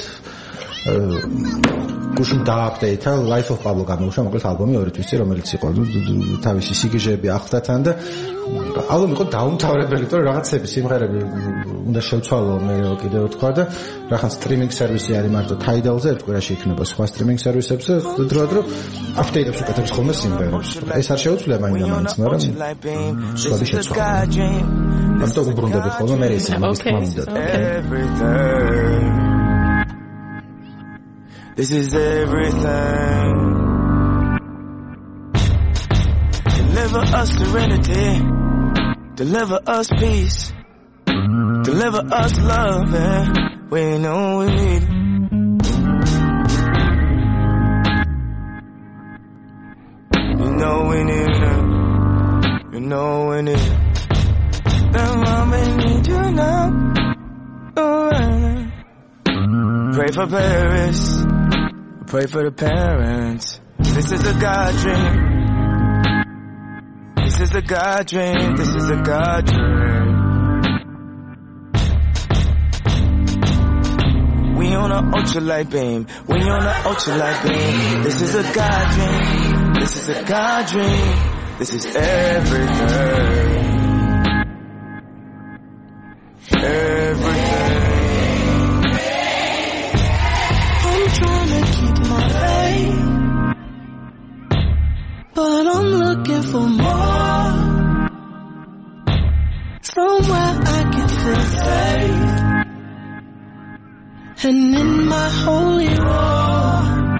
გუშინ დააპდეიტა Life of Pablo გამოუშვა მოკლედ ალბომი 2 თვის წინ რომელიც იყო თავისი სიგიჟეები ახლდათან და ალბომი იყო დაუმთავრებელი თორე რაღაცები სიმღერები უნდა შევცვალო მე კიდევ თქვა და რაღაც სტრიმინგ სერვისი არის მარტო Tidal-ზე ერთ კვირაში იქნება სხვა სტრიმინგ სერვისებზე დრო აპდეიტებს უკეთებს ხოლმე სიმღერებს ეს არ შეუძლია მაინც მაგრამ სხვადი შეცვალა ამიტომ უბრუნდები ხოლმე მე ისე მაგის თქმა უნდა This is everything. Deliver us serenity. Deliver us peace. Deliver us love. And we know we need it. You know we need it. You know we need it. Now mama need you now. Pray for Paris. Pray for the parents. This is a God dream. This is a God dream. This is a God dream. We on an ultralight beam. We on an ultralight beam. This is a God dream. This is a God dream. This is everything. Everything. Trying to keep my faith, but I'm looking for more. Somewhere I can feel safe, and in my holy war,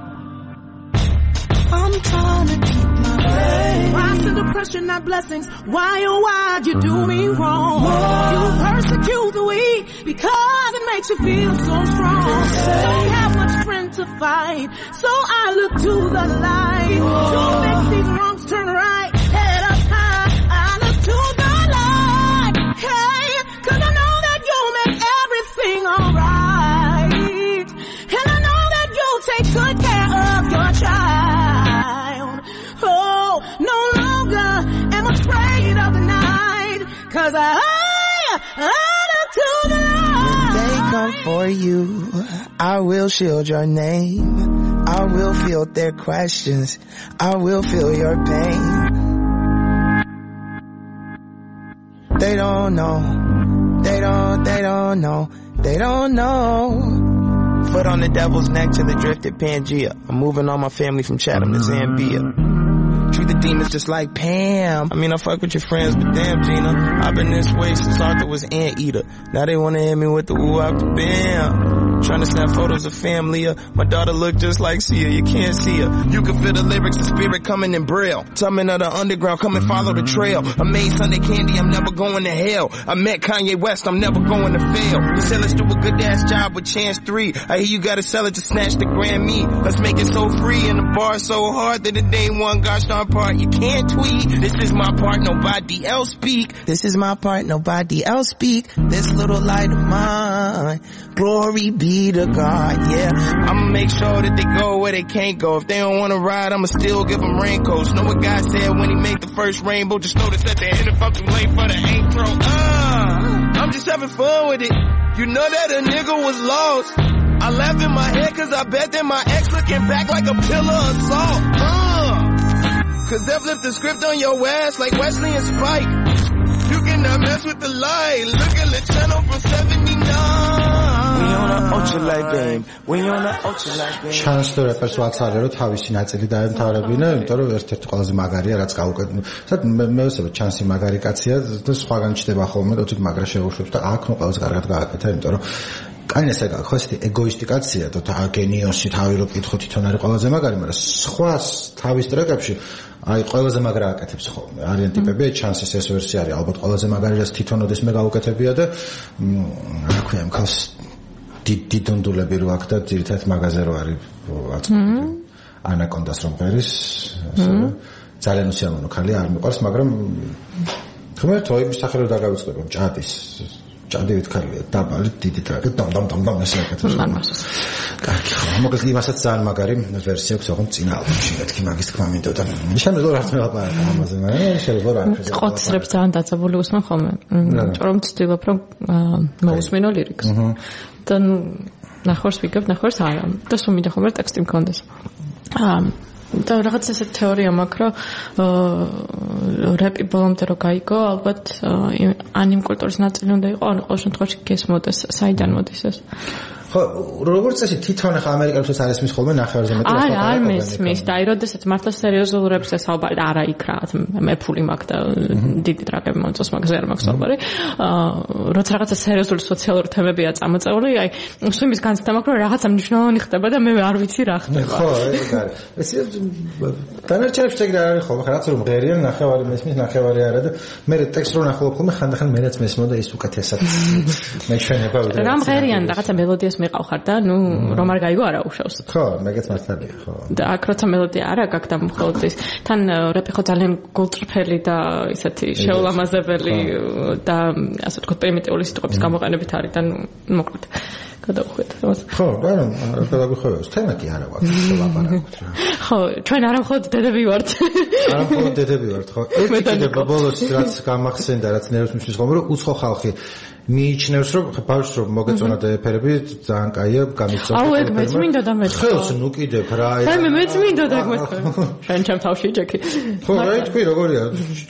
I'm trying to keep my faith. Rise to depression, not blessings. Why oh why'd you do me wrong? You persecute the weak because it makes you feel so strong. Don't have much strength to fight, so I look to the light to make these wrongs turn right. Head up high, I look to the light. Hey, 'cause I know that you'll make everything alright, and I know that you'll take good care of your child. Oh, no longer am I afraid of the night, 'cause I look to the light. When they come for you, I will shield your name. I will field their questions. I will feel your pain. They don't know. They don't know. They don't know. Foot on the devil's neck to the drifted Pangea. I'm moving all my family from Chatham to Zambia. Treat the the demons just like Pam. I mean, I fuck with your friends, but damn, Gina, I've been this way since Arthur was Anteater. Now they wanna hit me with the woo after bam. Trying to snap photos of family. My daughter look just like Sia. You can't see her. You can feel the lyrics, the spirit coming in braille. Tumbling of the underground, come and follow the trail. I made Sunday candy, I'm never going to hell. I met Kanye West, I'm never going to fail. The sellers do a good ass job with Chance 3. I hear you gotta sell it to snatch the Grammy. Let's make it so free and the bar so hard that the day one gosh darn part you can't tweet. This is my part, nobody else speak. This is my part, nobody else speak. This little light of mine, glory be to God, yeah. I'ma make sure that they go where they can't go. If they don't wanna ride, I'ma still give them raincoats. Know what God said when he made the first rainbow? Just notice at the end if I'm too late for the intro. I'm just having fun with it. You know that a nigga was lost. I laugh in my head cause I bet that my ex looking back like a pillar of salt. Cause they flipped the script on your ass like Wesley and Spike. You cannot mess with the light. Look at the channel from 79. ჩანს თუ რეპერს ვაცალე რომ თავისი ნაწილი დაემთავრებინა, იმიტომ რომ ერთ-ერთი ყველაზე მაგარია რაც გაუკეთებია. სადაც მეოსება ჩანსი მაგარი კაცია და სხვაგან ჩდება ხოლმე, თვითონ მაგრა შეუშვებს და აქ ნუ ყველაზე კარგად გააკეთა, იმიტომ რომ კაინე ესე გაქო ესეთი ეგოისტი კაცია და გენიოსი თავი რო კითხო თვითონ არის ყველაზე მაგარი, მაგრამ სხვას თავის ტრეკებში აი ყველაზე მაგრა აკეთებს ხოლმე. არიან ტიპები, ჩანსის ეს ვერსია არის ალბათ ყველაზე მაგარი რაც თვითონ ოდეს მე გაუკეთებია და რა ქვია ამ ხალხს დიდუნდულები რო აქ და ძირითადად მაღაზე რო არის აწყობილი. ანაკონდას რომ ღერის, ასე ძალიან უსიამოვნო ხალი არ მიყვარს, მაგრამ ხმერ თოების სახე რო დაგავიწყდება ჭადის ჭადივით ხალია დაბალი დიდი ტრაკი დამ ესე აკეთებს. კარგი ხო, მოკლედ იმასაც ძალიან მაგარი ვერსია აქვს ოღონდ წინა ალბომში, მეთქი მაგის თქმა მინდოდა. შემიძლია რა თქმა უნდა ამაზე, მაგრამ შეიძლება რა არის. ყოთსრებს ძალიან დაწებული უსმენ ხოლმე. რომ ვცდილობ რომ მოусმინო ლირიკს. და ნახორს ვიგებ, ნახორს არა. და სულ მინდა ხოლმე ტექსტი მქონდეს. და რაღაც ესეთ თეორია მაქვს, რომ რეპი ბოლომდე რო გაიგო, ალბათ ანიმ კულტურის ნაწილი უნდა იყო, ან ყოველ შემთხვევაში გესმოდეს, საიდან მოდის ეს. ხო, როგორც წესი თვითონ ახლა ამერიკასაც არის მის ხოლმე ნახევარზე მეტი არა, არ მესმის და აი როდესაც მართლა სერიოზულ რეპზე საუბარი არა იქ რა, მე ფული მაქვს და დიდი ტრაკები მომწონს, მაგაზე არ მაქვს საუბარი. როცა რაღაცა სერიოზული სოციალური თემებია წამოწეული, აი სვიმის განცდა მაქვს, რომ რაღაცა მნიშვნელოვანი ხდება და მე არ ვიცი რა ხდება. ხო, ეგ არის. ეს დანარჩენებში ეგ არ არის ხოლმე, რაღაც რომ ღერიან ნახევარი მესმის, ნახევარი არა და მე ტექსტ რო ნახულობ ხოლმე ხანდახან მერეც მესმოდა ის უკეთესად მეჩვენება ვიდრე. რამ ღერიან რაღაცა მელოდიას მიყავხარ და ნუ რომ არ გაიგო არა უშავს. ხო, მეგეც მართალია, ხო. და აქ როცა მელოდია არა გაქვს და მხოლოდ ის თან რეპი ხო ძალიან გულწრფელი და ისეთი შეულამაზებელი და ასე ვთქვათ პრიმიტიული სიტყვების გამოყენებით არის და ნუ მოკლედ გადავხვით. ხო, ბანან გადაგხვევებს. თემა კი არა გვაქვს ლაპარაკობთ რა. ხო, ჩვენ არა მხოლოდ დედები ვართ. არა მხოლოდ დედები ვართ, ხო. ერთი კიდე ბოლოს რაც გამახსენდა, რაც ნერვს მისვლის ხოლმე, რომ უცხო ხალხი მიიჩნევს რომ ბავშვს რომ მოგეწონა და ეფერები ძალიან კაია გამიწონა. აუ ეგ მეც მინდა და მე. ხელს ნუ კიდევ რა. მე მეც მინდა და ეგ მეთქვა. შენ ჩემ თავში ჯექი. ხო, რა თქვი როგორია?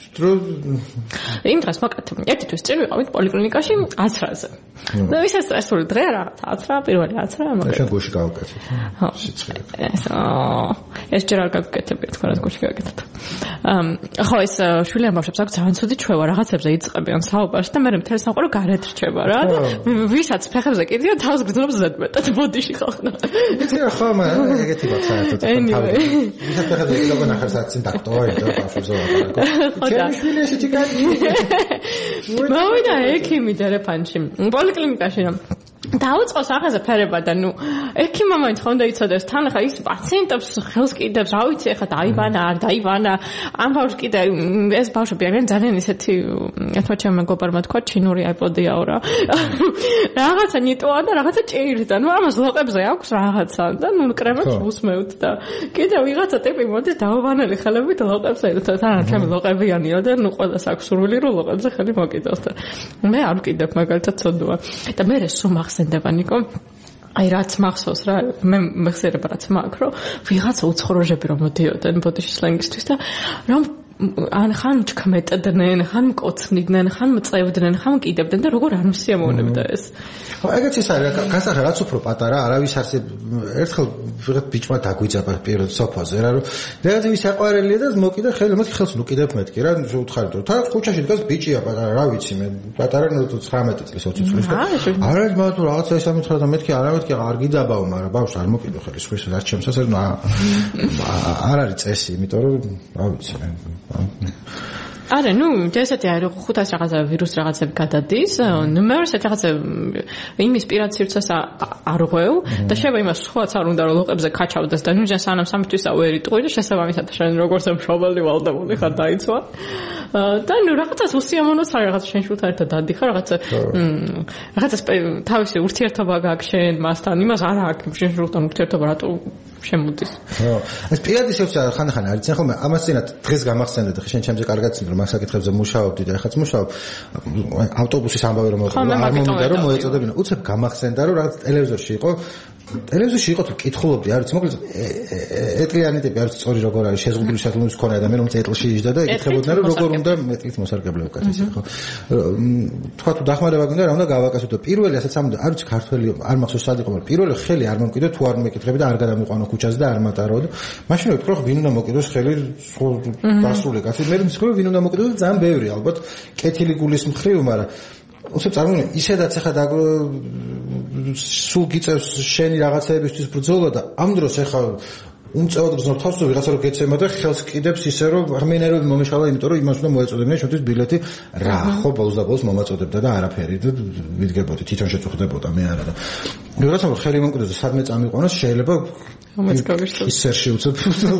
იმ დღეს მოკეთ. ერთი თვის წინ ვიყავით პოლიკლინიკაში 10-რაზე. და ვისაც სტრესული დღე რაღაც 10-რა, პირველი 10-რა მოკეთ. შენ გუში გავუკეთე. ხო. სიცხე. ეს ჯერ არ გავუკეთებია თქვა რა გუში გავუკეთეთ. ხო ეს შვილიან ბავშვებს აქვს ძალიან ცუდი ჩვევა რაღაცებზე იწყებიან საუბარს და მე მთელი საყურო გარეთ რჩება რა და ვისაც ფეხებზე კიდია თავს გრძნობს ზედმეტად ბოდიში ხალხნა. იცი რა ხომ ეგეთი მაქვს საერთოდ თავი. ვისაც ფეხებზე კიდია ნახევარ საათი დაქტოა და ბავშვებს ვაპარაკო. ჩემი შვილი ესეთი კაცი. მოვიდა ექიმი დერეფანში პოლიკლინიკაში რომ დაუწყოს ახაზე ფერება და ნუ ექიმმა მოითხოვა იცოდეს თან ახლა ის პაციენტებს ხელს კიდებს რა ვიცი ახლა დაიბანა არ დაიბანა ამ ბავშვს კიდე ეს ბავშვები არიან ძალიან ისეთი ერთმა ჩემმა მეგობარმა თქვა ჩინური აიპოდიაო რა რაღაცა ნიტოა და რაღაცა ჭირი და ნუ ამას ლოყებზე აქვს რაღაცა და ნუ კრემებს უსმევთ და კიდე ვიღაცა ტიპი მოდის დაუბანელი ხელებით ლოყებზე ერთად თან ჩემი ლოყებიანია და ნუ ყველას აქვს სურვილი რომ ლოყებზე ხელი მოკიდოს და მე არ ვკიდებ მაგალითად ცოდვა და მე სულ მახსენდება ნიკო აი რაც მახსოვს რა მე მეხსიერება რაც მაქვს რომ ვიღაცა უცხო როჟები რომ მოდიოდნენ ბოდიში სლენგისთვის და რომ ან ხან ჩქმეტდნენ, ხან მკოცნიდნენ, ხან მწევდნენ, ხან მკიდებდნენ და როგორ არ მსიამოვნებდა ეს. ხო, ეგეც ის არის, გასახე რაც უფრო პატარა, არავის არსებ ერთხელ ვიღაც ბიჭმა დაგვიძაბა პირველ სოფაზე რა, რომ რაღაც ის აყვარელია და მოკიდა ხელი, მეთქი ხელს ნუკიდებ მეთქი რა, უთხარით რომ თან ქუჩაში დგას ბიჭია პატარა, რა ვიცი მე, პატარა 19 წლის 20 წლის და არა მაგ რაღაცა ის ამითხრა და მეთქი არა მეთქი არ გიძაბაო, მაგრამ ბავშვს არ მოკიდო ხელი, სხვის რაც ჩემსაც არ არის წესი, იმიტომ რომ რა ვიცი მე არა, ესეთი არის, 500 რაღაცა ვირუს რაღაცები გადადის, მეორე ესეთი რაღაცა იმის პირად სივრცეს არ ღვევ და შეიძლება იმას სხვაც არ უნდა რომ ლოყებზე ქაჩავდეს და ნუ სანამ 3 თვისა ვერ იტყვი და შესაბამისად შენ როგორც მშობელი ვალდებული ხარ დაიცვა და ნუ რაღაცას უსიამოვნოც არის რაღაცა შენ შუთან ერთად დადიხარ რაღაცას თავისი ურთიერთობა გაქვს შენ მასთან იმას არ აქვს შენ შუთან ურთიერთობა რატო შემოდის. ხო. ეს პირადი სივრცე ხან-ხან არის, ხოლმე ამას წინათ დღეს გამახსენდა და შენ ჩემზე კარგად ცნობ რომ ამ საკითხებზე მუშაობდი და ეხაც მუშაობ ავტობუსის ამბავი რომ არ მომიდა რომ მოეწოდებინა. უცებ გამახსენდა რომ რაღაც ტელევიზორში იყო თუ კითხულობდი არის მოკლედ ეტლიანი ტიპი არის სწორი როგორ არის შეზღუდული შეთქმულის მქონე ადამიანი რომ ეტლში იჯდა და ეკითხებოდნენ რომ როგორ უნდა ეტლით მოსარგებლეო კაცი ხო თქვა თუ დახმარება გინდა რა უნდა გავაკეთო და პირველი ასეც ამბობდა არ ვიცი ქართველი არ მახსოვს სად იყო მაგრამ პირველი ხელი არ მომკიდო თუ არ მეკითხები და არ გადამიყვანო ქუჩაზე და არ მატარო და მაშინ ვიტყვი რომ ვინ უნდა მოკიდოს ხელი დასრული კაცი მე მსხვერპლი ვინ უნდა მოკიდოს და ძალიან ბევრი ალბათ კეთილი გულის მხრივ მაგრამ უცებ წარმოვიდგინე ისედაც ახლა სულ გიწევს შენი რაღაცეებისთვის ბრძოლა და ამ დროს ახლა უმწევად გზნობ თავს რომ ვიღაცა რო გეცემა და ხელს კიდებს ისე რომ რმენერები მომეშალა იმიტომ რომ იმას უნდა მოეწოდებინა ჩვენთვის ბილეთი რა ხო ბოლოს და ბოლოს მომაწოდებდა და არაფერი და ვიდგებოდი თვითონ შეწუხდებოდა მე არა და ვიღაცა რომ ხელი მომკვიდროს და სადმე წამიყვანოს შეიძლება ისერში უცებ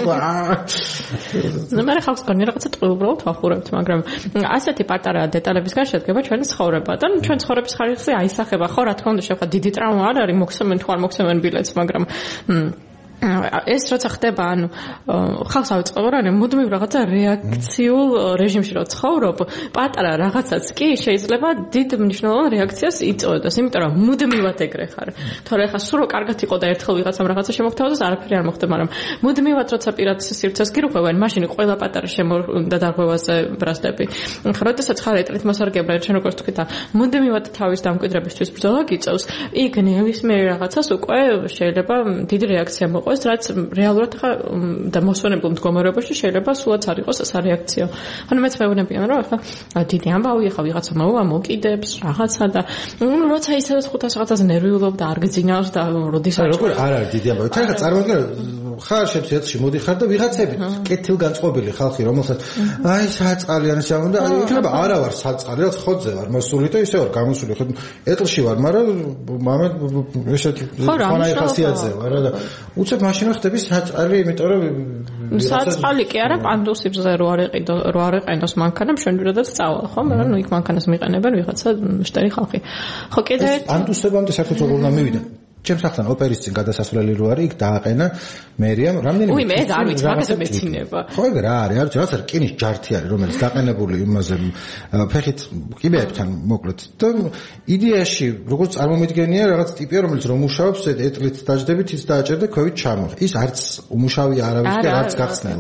მე ხალხს გონი რაღაცა უბრალოდ ვახურებთ მაგრამ ასეთი პატარა დეტალებისგან შედგება ჩვენი ცხოვრება და ჩვენ ცხოვრების ხარისხი აისახება ხო რა თქმა უნდა შეიძლება დიდი ტრავმა არ არის მოხსემენ თუ არ მოხსემენ ბილეთს მაგრამ ეს როცა ხდება ანუ ხალხს ავიწყებო რა მუდმივ რაღაცა რეაქციულ რეჟიმში რო ცხოვრობ პატარა რაღაცაც კი შეიძლება დიდ მნიშვნელოვან რეაქციას იწვევდეს იმიტომ რომ მუდმივად ეგრე ხარ თორე ხა სულ კარგად იყო და ერთხელ ვიღაცამ რაღაცა შემოგთავაზეს არაფერი არ მოხდა მაგრამ მუდმივად როცა პირად სივრცეს გირღვევენ მაშინ ყველა პატარა და დარღვევაზე ბრასდები ხა როდესაც ხარ ეტლით მოსარგებლე ჩვენ როგორც თქვით მუდმივად თავის დამკვიდრებისთვის ბრძოლა გიწევს იქ ნებისმიერ რაღაცას უკვე შეიძლება დიდი რეაქცია ეს რაც რეალურად ხა და მოსვენებულ მდგომარეობაში შეიძლება სულაც არ იყოს სარეაქციო. ანუ მეც მეუბნებიან რომ ახლა დიდი ამბავი ხა ვიღაცა მოვა მოკიდებს რაღაცა და როცა ისედაც 500 რაღაცას ნერვიულობ და არ გძინავს და როდის არ როგორ არ არის დიდი ამბავი. თან ხა წარმოგიდგენ ხარ შეცეთში მოდიხარ და ვიღაცები კეთილგანწყობილი ხალხი რომელსაც აი საწყალიანს ჩამონდა აი იქნება არა ვარ საწყალი რაც ხოძე ვარ მოსული და ისე ვარ გამოსული ხო ეტლში ვარ მაგრამ მამე ესეთი ხონაი ხასიათზე ვარ და უცებ მაშინ ხდები საწყალი იმიტომ რომ საწყალი კი არა პანდუსებზე რო არ ეყენოს მანქანა მშვენიერადაც წავალ ხო მაგრამ ნუ იქ მანქანას მიყენებენ ვიღაცა შტერი ხალხი ხო კიდე პანდუსებამდე საერთოდ როგორ უნდა მივიდა ჩემს ახლა ოპერის წინ გადასასვლელი რო არის იქ დააყენა მერიამ რამდენი უი მე არ ვიცი მაგაზე მეცინება ხო ეგ რა არის არ ვიცი რაღაც რკინის ჯართი არის რომელიც დაყენებული იმაზე ფეხით კიბეებთან მოკლედ და იდეაში როგორც წარმომიდგენია რაღაც ტიპია რომელიც რომ მუშაობს ეტლით დაждებით ის დააჭერდა ქვევით ჩამოხ ის არც უმუშავია არავის არც გახსნელა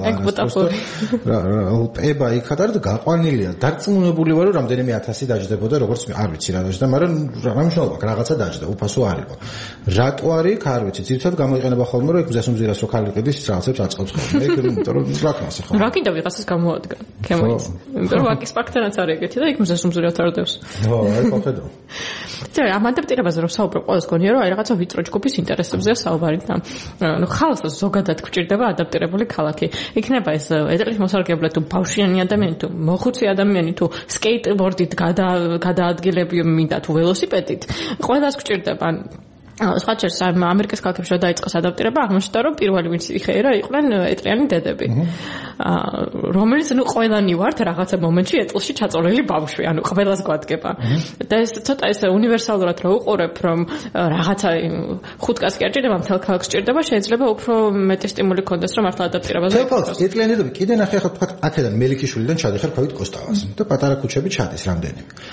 პება იქ არის და გაყვანილია დარწმუნებული ვარ რომ რამდენიმე 1000 დაждდებოდა როგორც არ ვიცი რა დაждდა მაგრამ რა მნიშვნელობა რაღაცა დაждდა უფასო არ იყო რატო არის არ ვიცი ძირითადად გამოიყენება ხოლმე რომ ეგ მზესუმზირას რო ხალი ყიდის რაღაცებს აწყობს ხოლმე ეგ იმიტომ რომ რაკმასე ხო რა კიდევ ვიღაცას გამოადგა ქემოიც იმიტომ რომ ვაკის პაქტანაც არის ეგეთი და ეგ მზესუმზირას არდევს ხო აი ხოხედო და ამ ადაპტირებაზე რომ საუბრობ ყოველს გონია რომ აი რაღაცა ვიწრო ჯგუფის ინტერესებზეა საუბარი და ნუ ხალხს ზოგადად გვჭირდება ადაპტირებული ქალაქი იქნება ეს ეტლით მოსარგებლე თუ ბავშვიანი ადამიანი თუ მოხუცი ადამიანი თუ სკეიტბორდით გადაადგილები მინდა თუ ველოსიპედით ყველას გვჭირდება სხვაჩერს ამერიკის ქალაქებში რომ დაიწყოს ადაპტირება აღმოჩნდა რომ პირველი ვინც იხერა იყვნენ ეტლიანი დედები რომელიც ნუ ყველანი ვართ რაღაცა მომენტში ეტლში ჩაწოლილი ბავშვი ანუ ყველას გვადგება და ეს ცოტა ეს უნივერსალურად რო უყურებ რომ რაღაცა 5 კაცი არ ჭირდება მთელ ქალაქს ჭირდება შეიძლება უფრო მეტი სტიმული ქონდეს რომ მართლა ადაპტირებაზე იქნას ეტლიანი დედები კიდე ნახე ახლა თქვა აქედან მელიქიშვილიდან ჩადიხარ ქვევით კოსტავას და პატარა ქუჩები ჩადის რამდენიმე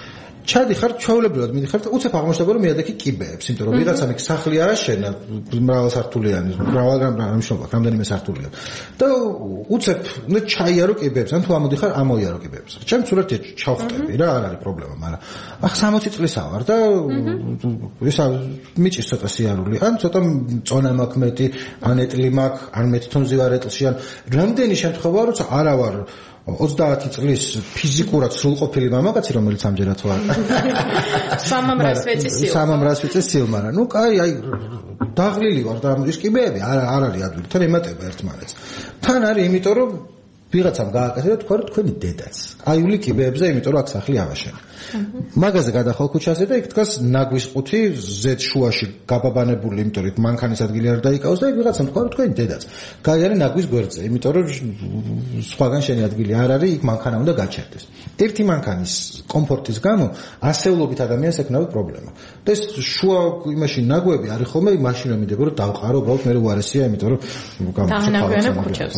ჩადიხარ ჩვეულებრივად მიდიხარ და უცებ აღმოჩნდება რომ მიადექი კიბეებს, იმიტომ რომ ვიღაცა მეკ სახლი არა შენა მრავალსართულიანი, რამდენიმე სართულია. და უცებ უნდა ჩაიარო კიბეებს, ან თუ ამოდიხარ ამოიარო კიბეებს. ჩემ სურათი ჩავხტები რა, არ არის პრობლემა, მაგრამ ახლა 60 წლისა ვარ და ისა მიჭირს ცოტა სიარული, ან ცოტა წონა მაქვს მეტი, ან ეტლი მაქვს, ან მე თვითონ ზივარ ეტლში, ან რამდენი შემთხვევაა როცა არა ვარ 30 წლის ფიზიკურად სრულყოფილი მამაკაცი, რომელიც ამჯერად ვარ. სამამრას ვეწესიო, მაგრამ ნუ კაი, აი დაღლილი ვარ და ის კიბეები არ არის ადვილი, თან ემატება ერთმანეთს. თან არის, იმიტომ რომ ვიღაცამ გააკეთა და თქვა რომ თქვენი დედაც. აიული კიბეებზე, იმიტომ რომ აქ სახლი ავაშენე. მაგაზე გადახვალ ქუჩაზე და იქ დგას ნაგვის ყუთი ზედ შუაში გაბაბანებული, იმიტომ რომ მანქანის ადგილი არ დაიკავოს და იქ ვიღაცამ თქვა რომ თქვენი დედაც. გაიარე ნაგვის გვერდზე, იმიტომ რომ სხვაგან შენი ადგილი არ არის, იქ მანქანა უნდა გაჩერდეს. ერთი მანქანის კომფორტის გამო ასეულობით ადამიანს ექნება პრობლემა. და ეს შუა იმაში ნაგვები არის ხოლმე მაშინ რომ მიდება რომ დავყარო, უბრალოდ მე უარესია, იმიტომ რომ დაანაგვიანებ ქუჩებს.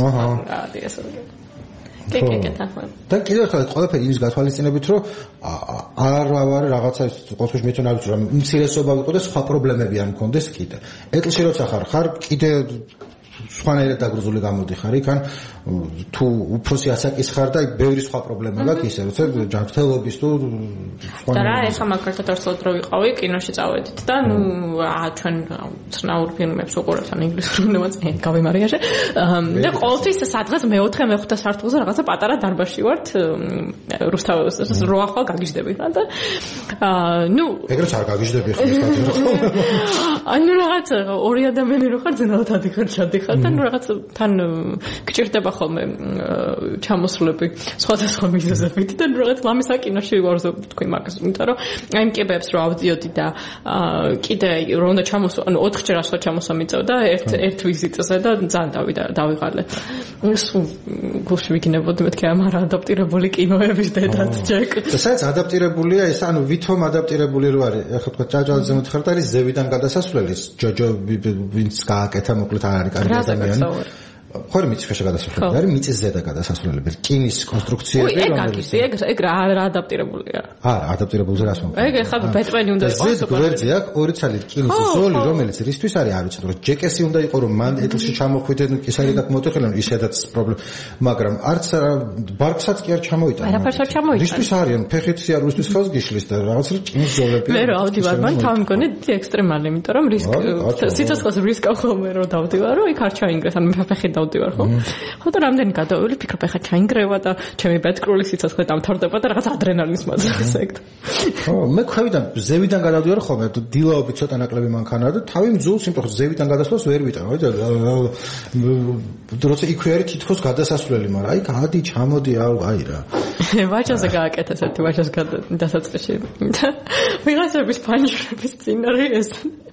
და კიდევ ახლა ყველაფერი იმის გათვალისწინებით, რომ არ ვარ რაღაცა ყოველთვის მე თვითონ არ ვიცი, რომ უმცირესობა ვიყო და სხვა პრობლემები არ მქონდეს კიდე. ეტლში როცა ხარ კიდე სხვანაირად დაგრუზული გამოდიხარ იქან, თუ უფროსი ასაკის ხარ და ბევრი სხვა პრობლემა გაქვს ისე, როცა ჯანმრთელობის თუ და რა, ეხლა მაგალითად არსად რო ვიყავი, კინოში წავედით და ნუ ჩვენ ცნაურ ფილმებს ვუყურებთ ან ინგლისურ ფილმებს, გავიმარიაშე. და ყოველთვის სადღაც მე-4, მე-5 სართულზე რაღაცა პატარა დარბაზში ვართ, რუსთავის რო ახლა გაგიჟდები რა და ნუ ეგრეც არ გაგიჟდები ხო ეს ანუ რაღაც ორი ადამიანი რო ხარ ძნელად ადიხარ ჩადიხარ და ნუ რაღაც თან გჭირდება ხოლმე ჩამოსვლები სხვადასხვა მიზეზებით და ნუ რაღაც ლამისა კინოში ვარზობ თქვი მაგას, იმიტომ რომ აი იმ კიბეებს რო ავდიოდი და კიდე რო უნდა ჩამოსვა, ანუ 4-ჯერ ასვლა ჩამოსვა მიწევდა ერთ ვიზიტზე და ძალიან დავიღალე. სულ გულში ვიგინებოდი მეთქი ამ არ ადაპტირებული კინოების დედაც ჯეკ. და საერთოდ ადაპტირებულია ეს, ანუ ვითომ ადაპტირებული რო არის, ახლა თქვა ჭაჭალზე მოთხართ არის ზევიდან გადასასვლელი, ჯოჯო ვინც გააკეთა მოკლედ არ არის კარგი ადამიანი. ხო არის მიწის ქვეშ გადასასვლელი, არის მიწის ზედა გადასასვლელები, რკინის კონსტრუქციები, რომელიც ეგ რა ადაპტირებულია. არა, ადაპტირებულზე რას მომხდარ? ეგ ხა ბეტმენი უნდა იყოს. ზედ გვერდზე აქვს ორი ცალი რკინის ზოლი, რომელიც რისთვის არის არ ვიცი, რომ ჯეკესი უნდა იყოს, რომ მან ეტლში ჩამოხვიდე, ის არის გაკმოთეხილონ, ისედაც პრობლემა, მაგრამ არც ბარკსაც კი არ ჩამოიტანა. არაფერს არ ჩამოიტანა. რისთვის არის, ფეხით სიარულისთვის ხელს გიშლის და რაღაც რკინის ზოლები. მე რა ავდივარ, მან თავი მგონი ექსტრემალი, იმიტომ რომ სიცოცხლეს რისკავ ხოლმე რომ დავდივარო, იქ არ ჩაინგრეს, ანუ მე ფეხით დავდივარ ხო? ხო და რამდენი გადაველი, ფიქრობ ახლა ჩაინგრევა და ჩემი ბეთკრული სიცოცხლე დამთავრდება და რაღაც ადრენალინის მაძებს ეგ. ხო, მე ქვევიდან ზევიდან გადავდივარ ხოლმე, დილაობით ცოტა ნაკლები მანქანაა და თავი მძულს, იმიტომ რომ ზევიდან გადასვლას ვერ ვიტანო, და როცა იქვე არის თითქოს გადასასვლელი, მაგრამ აი გადი, ჩამოდი, აი რა. ვაჟაზე გააკეთეს ერთი ვაჟას დასაწყისში. ვიღაცების ფანჯრების წინარე ეს.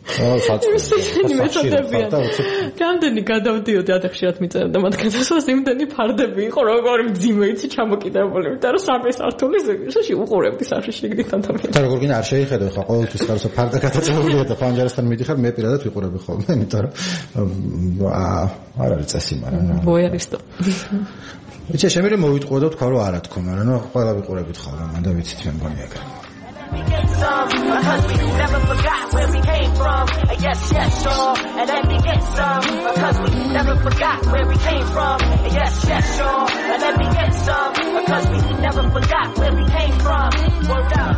რამდენი გადავდიოდი ადახშირად მიწევდა მათ გადასვლას, იმდენი ფარდები იყო, როგორი მძიმე იცი ჩამოკიდებული, იმიტომ რომ სამი სართულის ზეში უყურებდი საშიშიგდით ადამიანს. და როგორ გინდა არ შეიხედო ხა ყოველთვის ხარსო ფარდა გადაწეულია და ფანჯარასთან მიდიხარ, მე პირადად ვიყურები ხოლმე, იმიტომ რომ არ არის წესი, მაგრამ ვოერისტო. იცი შემიძლია მოვიტყუო და თქვა რომ არა თქო, მაგრამ ნუ ყველა ვიყურებით ხოლმე, მანდა ვიცით მე მგონი ეგრე. Get some, because we never forgot where we came from. Yes, sure. And let me get some, because we never forgot where we came from. Yes, sure. And let me get some, because we never forgot where we came from. Word up.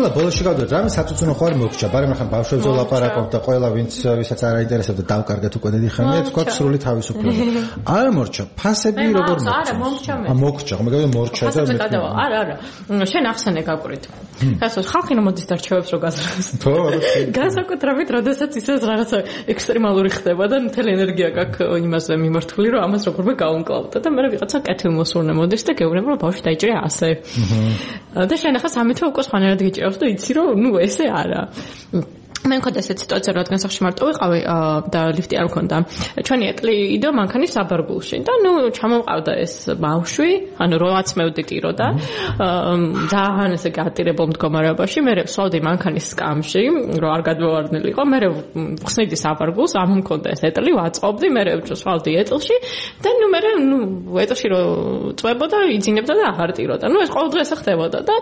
ყველა ბოლოში გავდოთ რამე საწუწუნო ხო არ მოგჭა, მაგრამ ახლა ბავშვებზე ლაპარაკობ და ყველა ვისაც არ აინტერესებდა დავკარგეთ უკვე დიდი ხანია, თქვა სრული თავისუფლება. არ მორჩა, ფასები როგორ მორჩა? არა, მომჩა მე. მოგჭა, მე გავი მორჩა და მე. არა. შენ ახსენე გაკვირით. გასო ხალხი რომ მოდის დარჩევებს რო გაზრდას. თო, განსაკუთრებით, როდესაც ისე რაღაცა ექსტრემალური ხდება და მთელი ენერგია გაქვს იმაზე მიმართული, რომ ამას როგორმე გაუნკლავდა და მე ვიღაცა კეთილმოსურნე მოდის და გეუბნება, რომ ბავშვი დაიჭირე ასე. და შენ ახლა სამეთო უკვე სხვანაირად გიჭირავს და იცი რომ ნუ ესე არა. მე მქონდა ესეთი სიტუაცია, რადგან სახში მარტო ვიყავი და ლიფტი არ მქონდა. ჩვენი ეტლი იდო მანქანის საბარგულში და ნუ ჩამოვყავდა ეს ბავშვი, ანუ როაც მევდიტიროდა. ძალიან ესე გატირებულ მდგომარეობაში, მე ვსვავდი მანქანის სკამში, რომ არ გადმოვარდნილიყო, მე ვხსნიდი საბარგულს, ამ მქონდა ეს ეტლი, ვაწყობდი, მე ვსვავდი ეტლში და ნუ მე ეტლში რო წვებოდა, იძინებდა და აღარ ტიროდა. ნუ ეს ყოველდღე ესე ხდებოდა და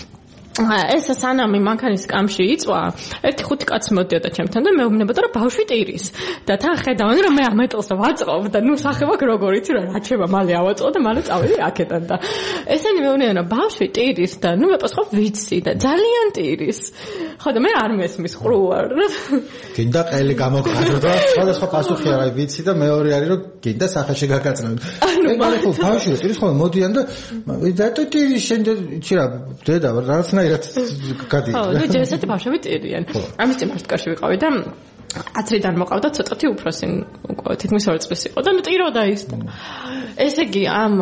ეს სანამ მანქანის სკამში იწვა, ერთი ხუთი კაცი მოდიოდა ჩემთან და მეუბნებოდა, რომ ბავშვი ტირის. და თან ხედავენ, რომ მე ამ ეტლს ვაწყობ და ნუ სახება როგორ იცი, რომ რაჩება მალე ავაწყო და მალე წავედი აქედან და ესენი მეუბნებიან, რომ ბავშვი ტირის და ნუ მეპასხობ ვიცი და ძალიან ტირის. ხო და მე არ მესმის ყრუარ. გინდა ყელი გამოგხადო და სხვადასხვა პასუხი არა ვიცი და მეორე არის, რომ გინდა სახეში გაგაწნევთ. მე ხო ბავშვი ტირის ხოლმე მოდიან და რატო ტირის შენ იცი რა დედა რაღაცნაირად გადიდი. ხო, ნუ ჯერესეთი ბავშვები ტირიან. ამის წინ მარტკაში ვიყავი და 10-დან მოყავდა ცოტათი უფროსი, თითქმის 2 წლის იყო და ნუ ტიროდა ის. ესე იგი ამ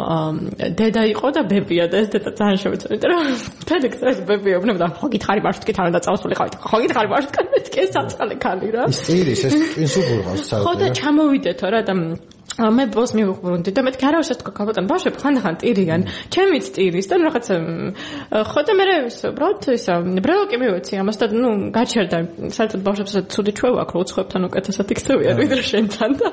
დედა იყო და ბებია და ეს დედა ძალიან შემეწონდა, რომ თედექს ბებია უბრალოდ ხო გითხარი ბავშვი თავი და წავსულიყავით. ხო გითხარი ბავშვი მეთქე საწყალე ქალი რა. ის ტირის ეს ინსუბურღავს საერთოდ. ხო და ჩამოვიდეთო რა და მე ბოს მივუყვრუნდი და მეთქი არა უშავს თქვა ბატონ ბავშვები ხანდახან ტირიან ჩემიც ტირის და რაღაცა ხო და მე უბრალოდ ისა ბრელოკი მივეცი ამას და ნუ გაჩერდა საერთოდ ბავშვებს ცუდი ჩვევა აქვს რომ უცხოებთან უკეთესად იქცევიან ვიდრე შენთან და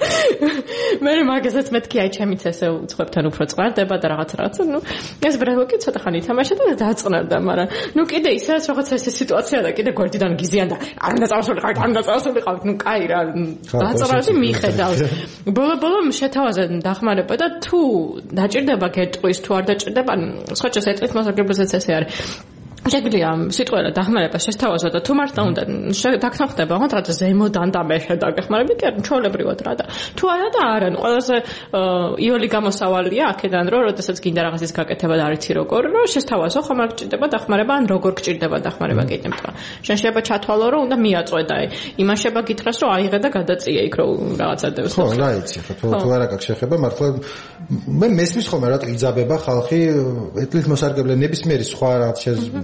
მე მაგასაც მეთქი აი ჩემიც ესე უცხოებთან უფრო წყარდება და რაღაცა ნუ ეს ბრელოკი ცოტა ხანი ითამაშა და დაწყნარდა მაგრამ ნუ კიდე ისეც რაღაცა ესე სიტუაცია და კიდე გვერდიდან გიზიან და არ უნდა წავსულიყავით ნუ კაი რა დაწყნარდი მიხედავს ბოლო შეთავაზე დახმარება და თუ დაჭირდება გეტყვის თუ არ დაჭირდება სხვა ჩეს ეტყვის მოსაგებაზეც ესე არის შეგვიძლია სიტყვა დახმარება შეთავაზო და თუ მართლა უნდა დაგთანხმდება რაღაც ზემოდან და მეშე დაგეხმარები კი არა ჩვეულებრივად რა და თუ არა და არა ყველაზე იოლი გამოსავალია აქედან რომ როდესაც გინდა რაღაცის გაკეთება და არიცი როგორ რომ შეთავაზო ხომ არ გჭირდება დახმარება ან როგორ გჭირდება დახმარება გეტყვი შენ შეიძლება ჩათვალო რომ უნდა მიაწვე და იმან შეიძლება გითხრას რომ აიღე და გადაწიე იქ რომ რაღაცა დევს ხო რა იცი ხო თუ არა გაქვს შეხება მართლა მე მესმის ხომ რა იძაბება ხალხი ეტლის მოსარგებლე ნებისმიერი სხვა რაღაც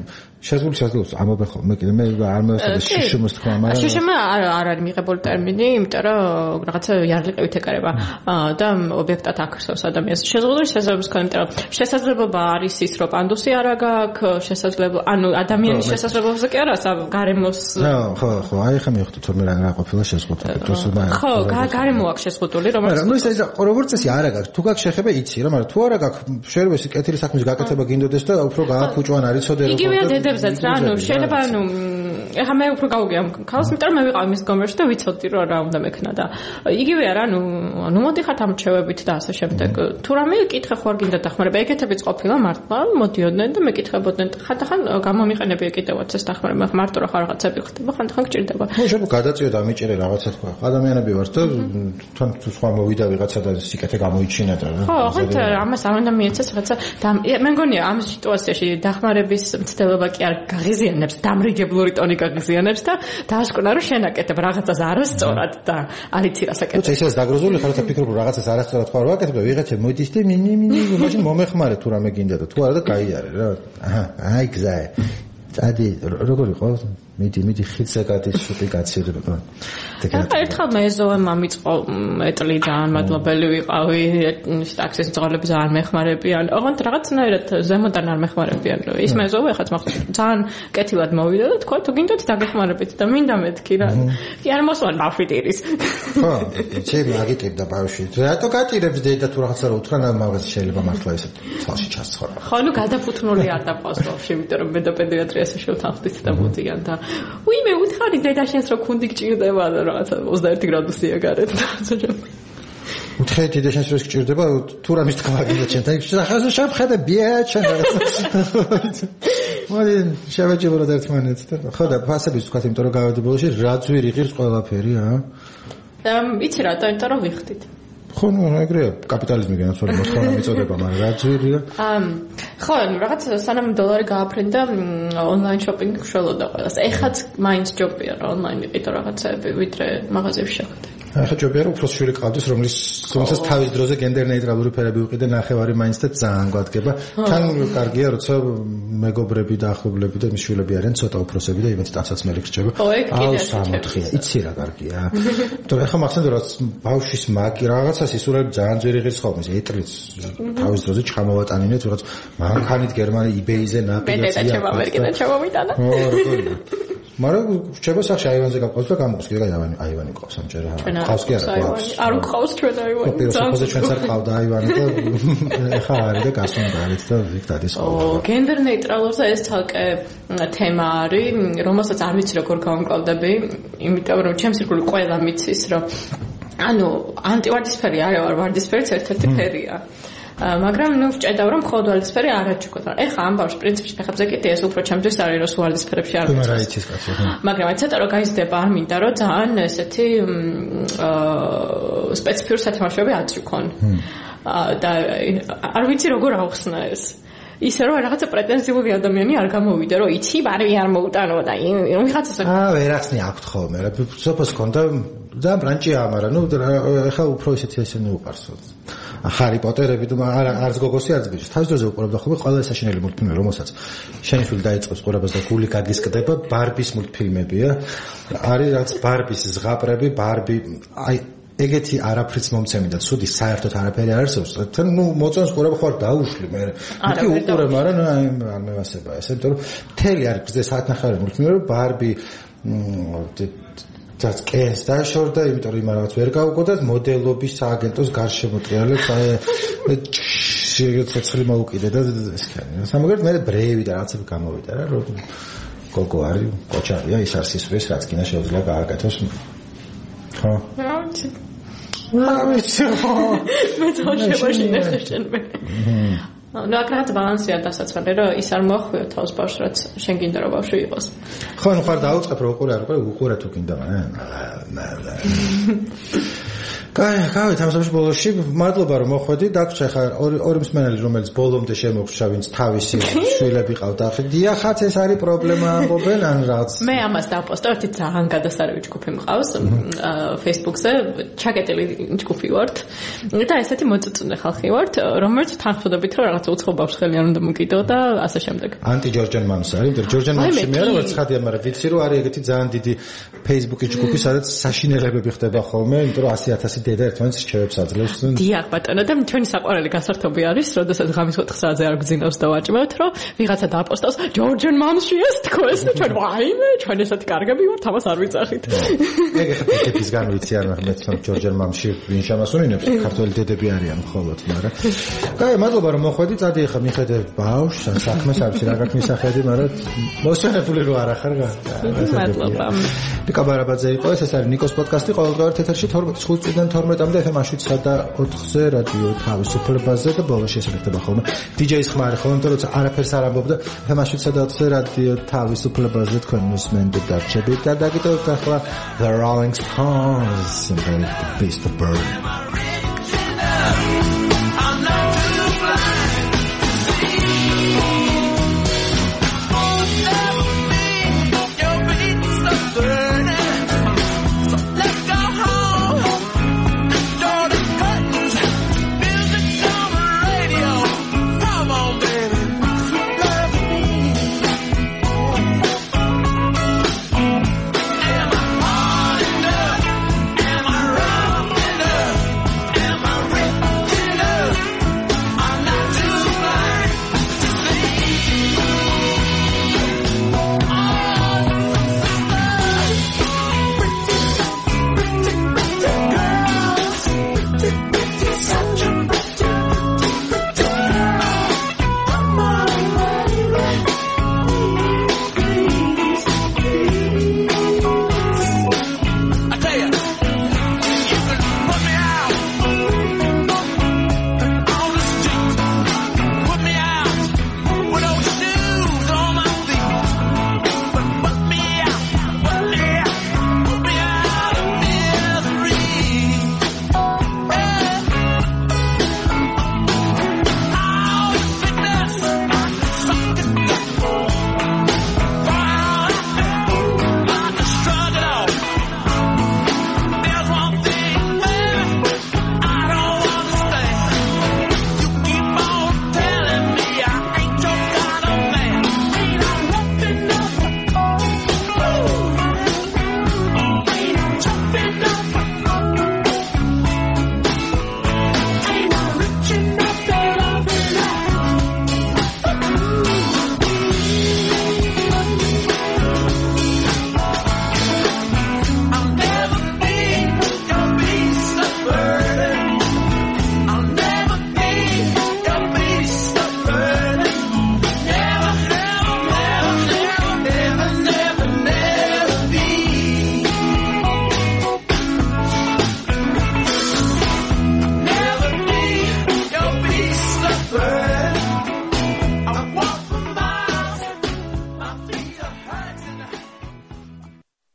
შეძლოს ამობენ ხოლმე კიდე მე არ მევსებია შუშუმოს თქვა მაგრამ შუშუმი არ არის მიღებული ტერმინი იმიტომ რომ რაღაცა იარლიყევით ეკარება და ობიექტად აქცევს ადამიანს შეზღუდული შესაძლებლობის ქონა იმიტომ რომ შესაძლებლობა არის ის რომ პანდუსი არა გაქვს შესაძლებლობა ანუ ადამიანის შესაძლებლობაზე კი არა გარემოს ხო აი ხა მივხვდი თორმე რა ყოფილა შეზღუდული ხო გარემო აქვს შეზღუდული რომელიც მაგრამ ნუ ეს როგორც წესი არა გაქვს თუ გაქვს შეხება იცი რა მაგრამ თუ არა გაქვს შეიძლება ეს კეთილი საქმის გაკეთება გინდოდეს და უფრო გააფუჭვან არ იცოდე როგორ დედებსაც რა ნუ შეიძლება ნუ ეხა მე უფრო გავუგია ქალს იმიტომ რომ მე ვიყავ მის გომერში და ვიცოდი რომ რა უნდა მექნა და იგივეა რა ნუ მოდიხართ ამ რჩევებით და ასე შემდეგ თუ რამე კითხე ხო არ გინდა დახმარება ეგეთებიც ყოფილა მართლა მოდიოდნენ და მეკითხებოდნენ ხანდახან გამომიყენებია კიდევაც ეს დახმარება მარტო რა რაღაცები ხდება ხანდახან გჭირდება ხო შეიძლება გადაწიო და ამიჭერე რაღაცა თქვა ადამიანები ვართ და თან თუ სხვა მოვიდა ვიღაცა და სიკეთე გამოიჩინა და ხო ხანთ ამას არ უნდა მიეცეს რაღაცა მე მგონია ამ სიტუაციაში დახმარების მცდელობა კი არ გაღიზიანებს დამრიგებლური ტონი გაღიზიანებს და დააშკონა რომ შენაკეთებ რაღაცას არასწორად და არიცი რასაკეთებ. თუმცა ისეც დაგროზული ხარ და ფიქრობ რომ რაღაცას არასწორად ხო არ ვაკეთებ და ვიღაცა მოდის და მაშინ მომეხმარე თუ რამე გინდა და თუ არა და გაიარე რა. აი გზაა. ადი როგორ იყო? მიდი ხიძზე გადის შუტი კაცები რა. ერთხელ მეზოვე მომიწყო ეტლიდან მადლობელი ვიყავი ტაქსის ძღოლები ძალიან მეხმარებიან. ოღონდ რაღაცნაირად ზემოდან არ მეხმარებიან. ის მეზოვე ხაც ძალიან კეთილად მოვიდა და თქვა თუ გინდათ დაგეხმარებით და მინდა მეთქი რა. კი არ მოსვან ბავშვი ტირის. ხო, ჩემი აგიტებდა ბავშვი. რატო გატირებს დედა თუ რაღაცა რა უთხრა მაგას შეიძლება მართლა ესე თვალში ჩასცხოვრა. ხო, ნუ გადაფუთმული არ დაფყავს ბავშვი, იმიტომ რომ მე და პედიატრიაში შევთანხმდით და მოდიან და უიმე უთხარი დედა შენს რო ქუნდი გჭირდება და რაღაცა 21 გრადუსია გარეთ და უთხარი დედა შენს რო გჭირდება თუ რამის თქვა გინდა ჩემთან ახლა შევხედე ბიაჩა მოდი შევეჯებოთ ერთმანეთს და ხო და ფასების თქვათ, იმიტომ რომ გავედებულში რა ძვირი ღირს ყველაფერი, იცი რა, იმიტომ რომ ვიხდით. ხო, ნუ ეგრეა, კაპიტალიზმი განაცვალე მოთხოვნა მიწოდება, მაგრამ რა ძვირია? ხო, რაღაც სანამ დოლარი გააფრინდა, ონლაინ შოპინგი უშველოდა ყველას. ეხაც მაინც ჯობია რა ონლაინ იყიდო რაღაცები, ვიდრე მაღაზიებში შეხვდე. ახლა ჯობია რომ უფრო შვილი ყავდეს, რომელსაც თავის დროზე გენდერ ნეიტრალური ფერები უყიდე, ნახევარი მაინც და ძალიან გვადგება. თან კარგია, როცა მეგობრები და ახლობლები და მიშვილები არიან, ცოტა უფროსები და იმით ტანსაცმელი ხრჩება. აუ, სამოთხია, იცი რა კარგია. თორე ახლა მახსენდა რომ ბავშვის მაგი რაღაცას ისურვებ ძალიან ძვირი ღირს ხოლმე, ეტლიც თავის დროზე ჩამოვატანინეთ, ვიღაც მანქანით გერმანი eBay-ზე ნაპირზე. მე და ჩემ ამერიკიდან ჩამოვიტანა. მაგრამ რჩება სახში აივანზე გაყავს და გამოყავს კიდე აივანი ყავს ამჯერა. ყავს კი არა ყავს. არ ყავს ჩვენ აივანი. პიროსოფოზე ჩვენც არ ყავდა აივანი და ეხა არის და გასვენდა არის და იქ დადის ყავს. გენდერ ნეიტრალურზე ეს თალკე თემა არის, რომელსაც არ ვიცი როგორ გავამკლავდები, იმიტომ რომ ჩემს ირგვლივ ყველა მიცის რომ ანუ ანტივარდისფერი არა ვარდისფერიც ერთ-ერთი ფერია. მაგრამ ნუ ვჭედავ რომ მხოლოდ ვარდისფერი არ აჩუქოთ. ეხა ამ ბავშვს პრინციპში ფეხებზე კიდე ეს უფრო ჩემთვის არის რომ ვარდისფერებში არ ვიცი. მაგრამ ცოტა რომ გაიზრდება არ მინდა რომ ძალიან ესეთი სპეციფიური სათამაშოები აჩუქონ. და არ ვიცი როგორ ავხსნა ეს. ისე რომ რაღაცა პრეტენზიული ადამიანი არ გამოვიდა რომ იცი ბარბი არ მოუტანო და ვიღაცას ვერახსნი აქვთ ხოლმე რა სოფოს კონდა ძალიან ბრანჭია მაგრამ ნუ ეხა უფრო ისეთი უყარს ჰარი პოტერები და არც გოგოსი არც ბიჭი თავის დროზე უყურებდა ხოლმე ყველა საშინელი მულტფილმი რომელსაც შენი შვილი დაიწყებს ყურებას და გული გაგისკდება ბარბის მულტფილმებია არის რაც ბარბის ზღაპრები ბარბი აი ეგეთი არაფრიც მომცემი და ცუდი საერთოდ არაფერი არ არსებობს. თან ნუ მოწონს ყურება ხარ დაუშვი მე. მითი უყურე, მაგრამ აი არ მევასება ესე, იმიტომ რომ მთელი არის გზე საათნახევარი მულტფილმი რომ ბარბი that's კენს დაშორდა, იმიტომ რომ იმ რაღაც ვერ გავუგო და მოდელობის სააგენტოს გარშემოტრიალებს აი ცეცხლი მოუკიდე და ეს ქანი. სამაგერად მე ბრეივი და რაღაცები გამოვიდა რა რომ გოგო არის, კოჩარია, ის არ სისვრის რაც კინა შეუძლია გააკეთოს. ხო. მე თვითონ ნახეშენბე. ნუ აკრათ ბალანსია დასაცვალე რომ ის არ მოხვიო თავს ბავშვს რაც შენ გინდა რომ ბავშვი იყოს. ხო, ნუ ხარ დაუწყებ რომ უყურე არ უყურე თუ გინდა. გავით ამ სამშობლოში ბოლოში მადლობა რომ მოხვედი დაგვრჩა ხა ორი მსმენელი რომელიც ბოლომდე შემოგვრჩა ვინც თავისი შვილები ყავდა დიახაც ეს არის პრობლემა ამბობენ ან რაც მე ამას დავპოსტო ერთი ძალიან გადასარევი ჯგუფი მყავს Facebook-ზე ჩაკეტილი ჯგუფი ვართ და ესეთი მოწიწუნე ხალხი ვართ რომელიც თანხმდებით რომ რაღაც უცხო ბავშვს ხელი არ უნდა მოკიდო და ასე შემდეგ ანტი ჯორჯან მამს არის იმიტომ ჯორჯან მამში მე როგორც ხადია მაგრამ ვიცი რომ არის ეგეთი ძალიან დიდი Facebook-ის ჯგუფი სადაც საშინელებები ხდება ხოლმე იმიტომ რომ 100,000 დედა ერთმანეთს რჩევებს აძლევს. დიახ ბატონო და ჩვენი საყვარელი გასართობი არის, როდესაც ღამის 4 საათზე არ გძინავს და ვაჭმევთ, რომ ვიღაცა დააპოსტავს ჯორჯან მამში ეს თქოს და ჩვენ ვაიმე, ჩვენ ესეთი კარგები ვართ, ამას არ ვიწახით. ეგ ხა ტიპისგან ვიცი არ მეც ჯორჯან მამში ვინ შემასუნინებს, ქართველი დედები არიან მხოლოდ, მაგრამ. კაი, მადლობა რომ მოხვედი, წადი ხა მიხედე ბავშვს, ან საქმეს არ ვიცი რა გაქვს მისახედი, მაგრამ მოსვენებული რო არ ახარ რა. მადლობა. ნიკო ბარაბაძე იყო, ეს არის ნიკოს პოდკასტი, ყოველდღიურ ეთერში 5 წუთიდან 12-მდე FM-7 და 4-ზე რადიო თავისუფლებაზე და ბოლოში ესრეხება ხოლმე. DJ-ის ხმარი ხოლმე, იმიტომ რომ არაფერს არ ამბობდა FM-7 და 4-ზე რადიო თავისუფლებაზე თქვენ მოსმენდით და რჩებით და დაგიტოვებთ ახლა The Rolling Stones and the Beast of Burden.